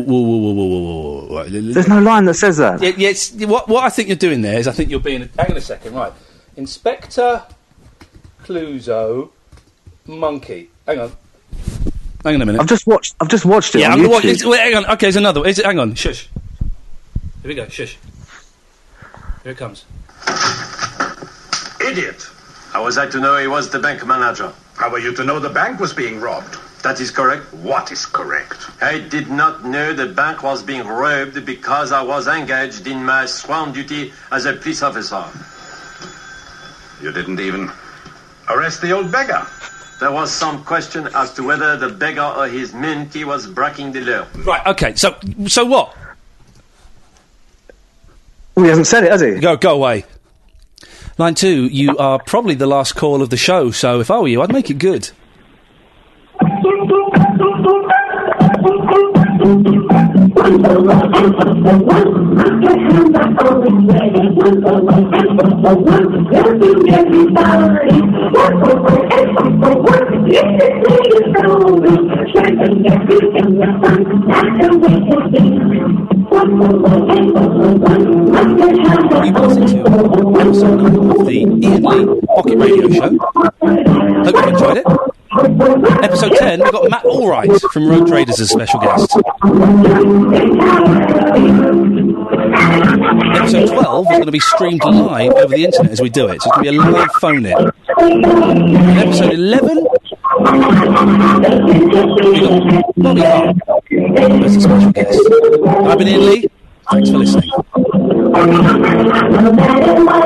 S2: Whoa.
S8: There's no line that says that.
S2: Yes. What I think you're doing there is I think you're being... Hang on a second, right. Inspector Clouseau monkey. Hang on a minute.
S8: I've just watched it.
S2: Yeah,
S8: on
S2: I'm going
S8: YouTube.
S2: to watch... Hang on. Okay, there's another. Hang on. Shush. Here we go. Shush. Here it comes.
S9: Idiot! How was I to know he was the bank manager? How were you to know the bank was being robbed? That is correct. What is correct? I did not know the bank was being robbed because I was engaged in my sworn duty as a police officer. You didn't even arrest the old beggar? There was some question as to whether the beggar or his monkey was breaking the law.
S2: Right, okay, so what?
S8: Well, he hasn't said it, has he?
S2: Go away. Line 2, you are probably the last call of the show, so if I were you, I'd make it good. Of the Ian Lee Pocket Radio Show. Hope you enjoyed it. Episode 10, we've got Matt Allwright from Road Traders as a special guest. Episode 12 is going to be streamed live over the internet as we do it, so it's going to be a live phone-in. And episode 11, we've got Bobby Hart as a special guest. I've been Ian Lee. Thanks for listening.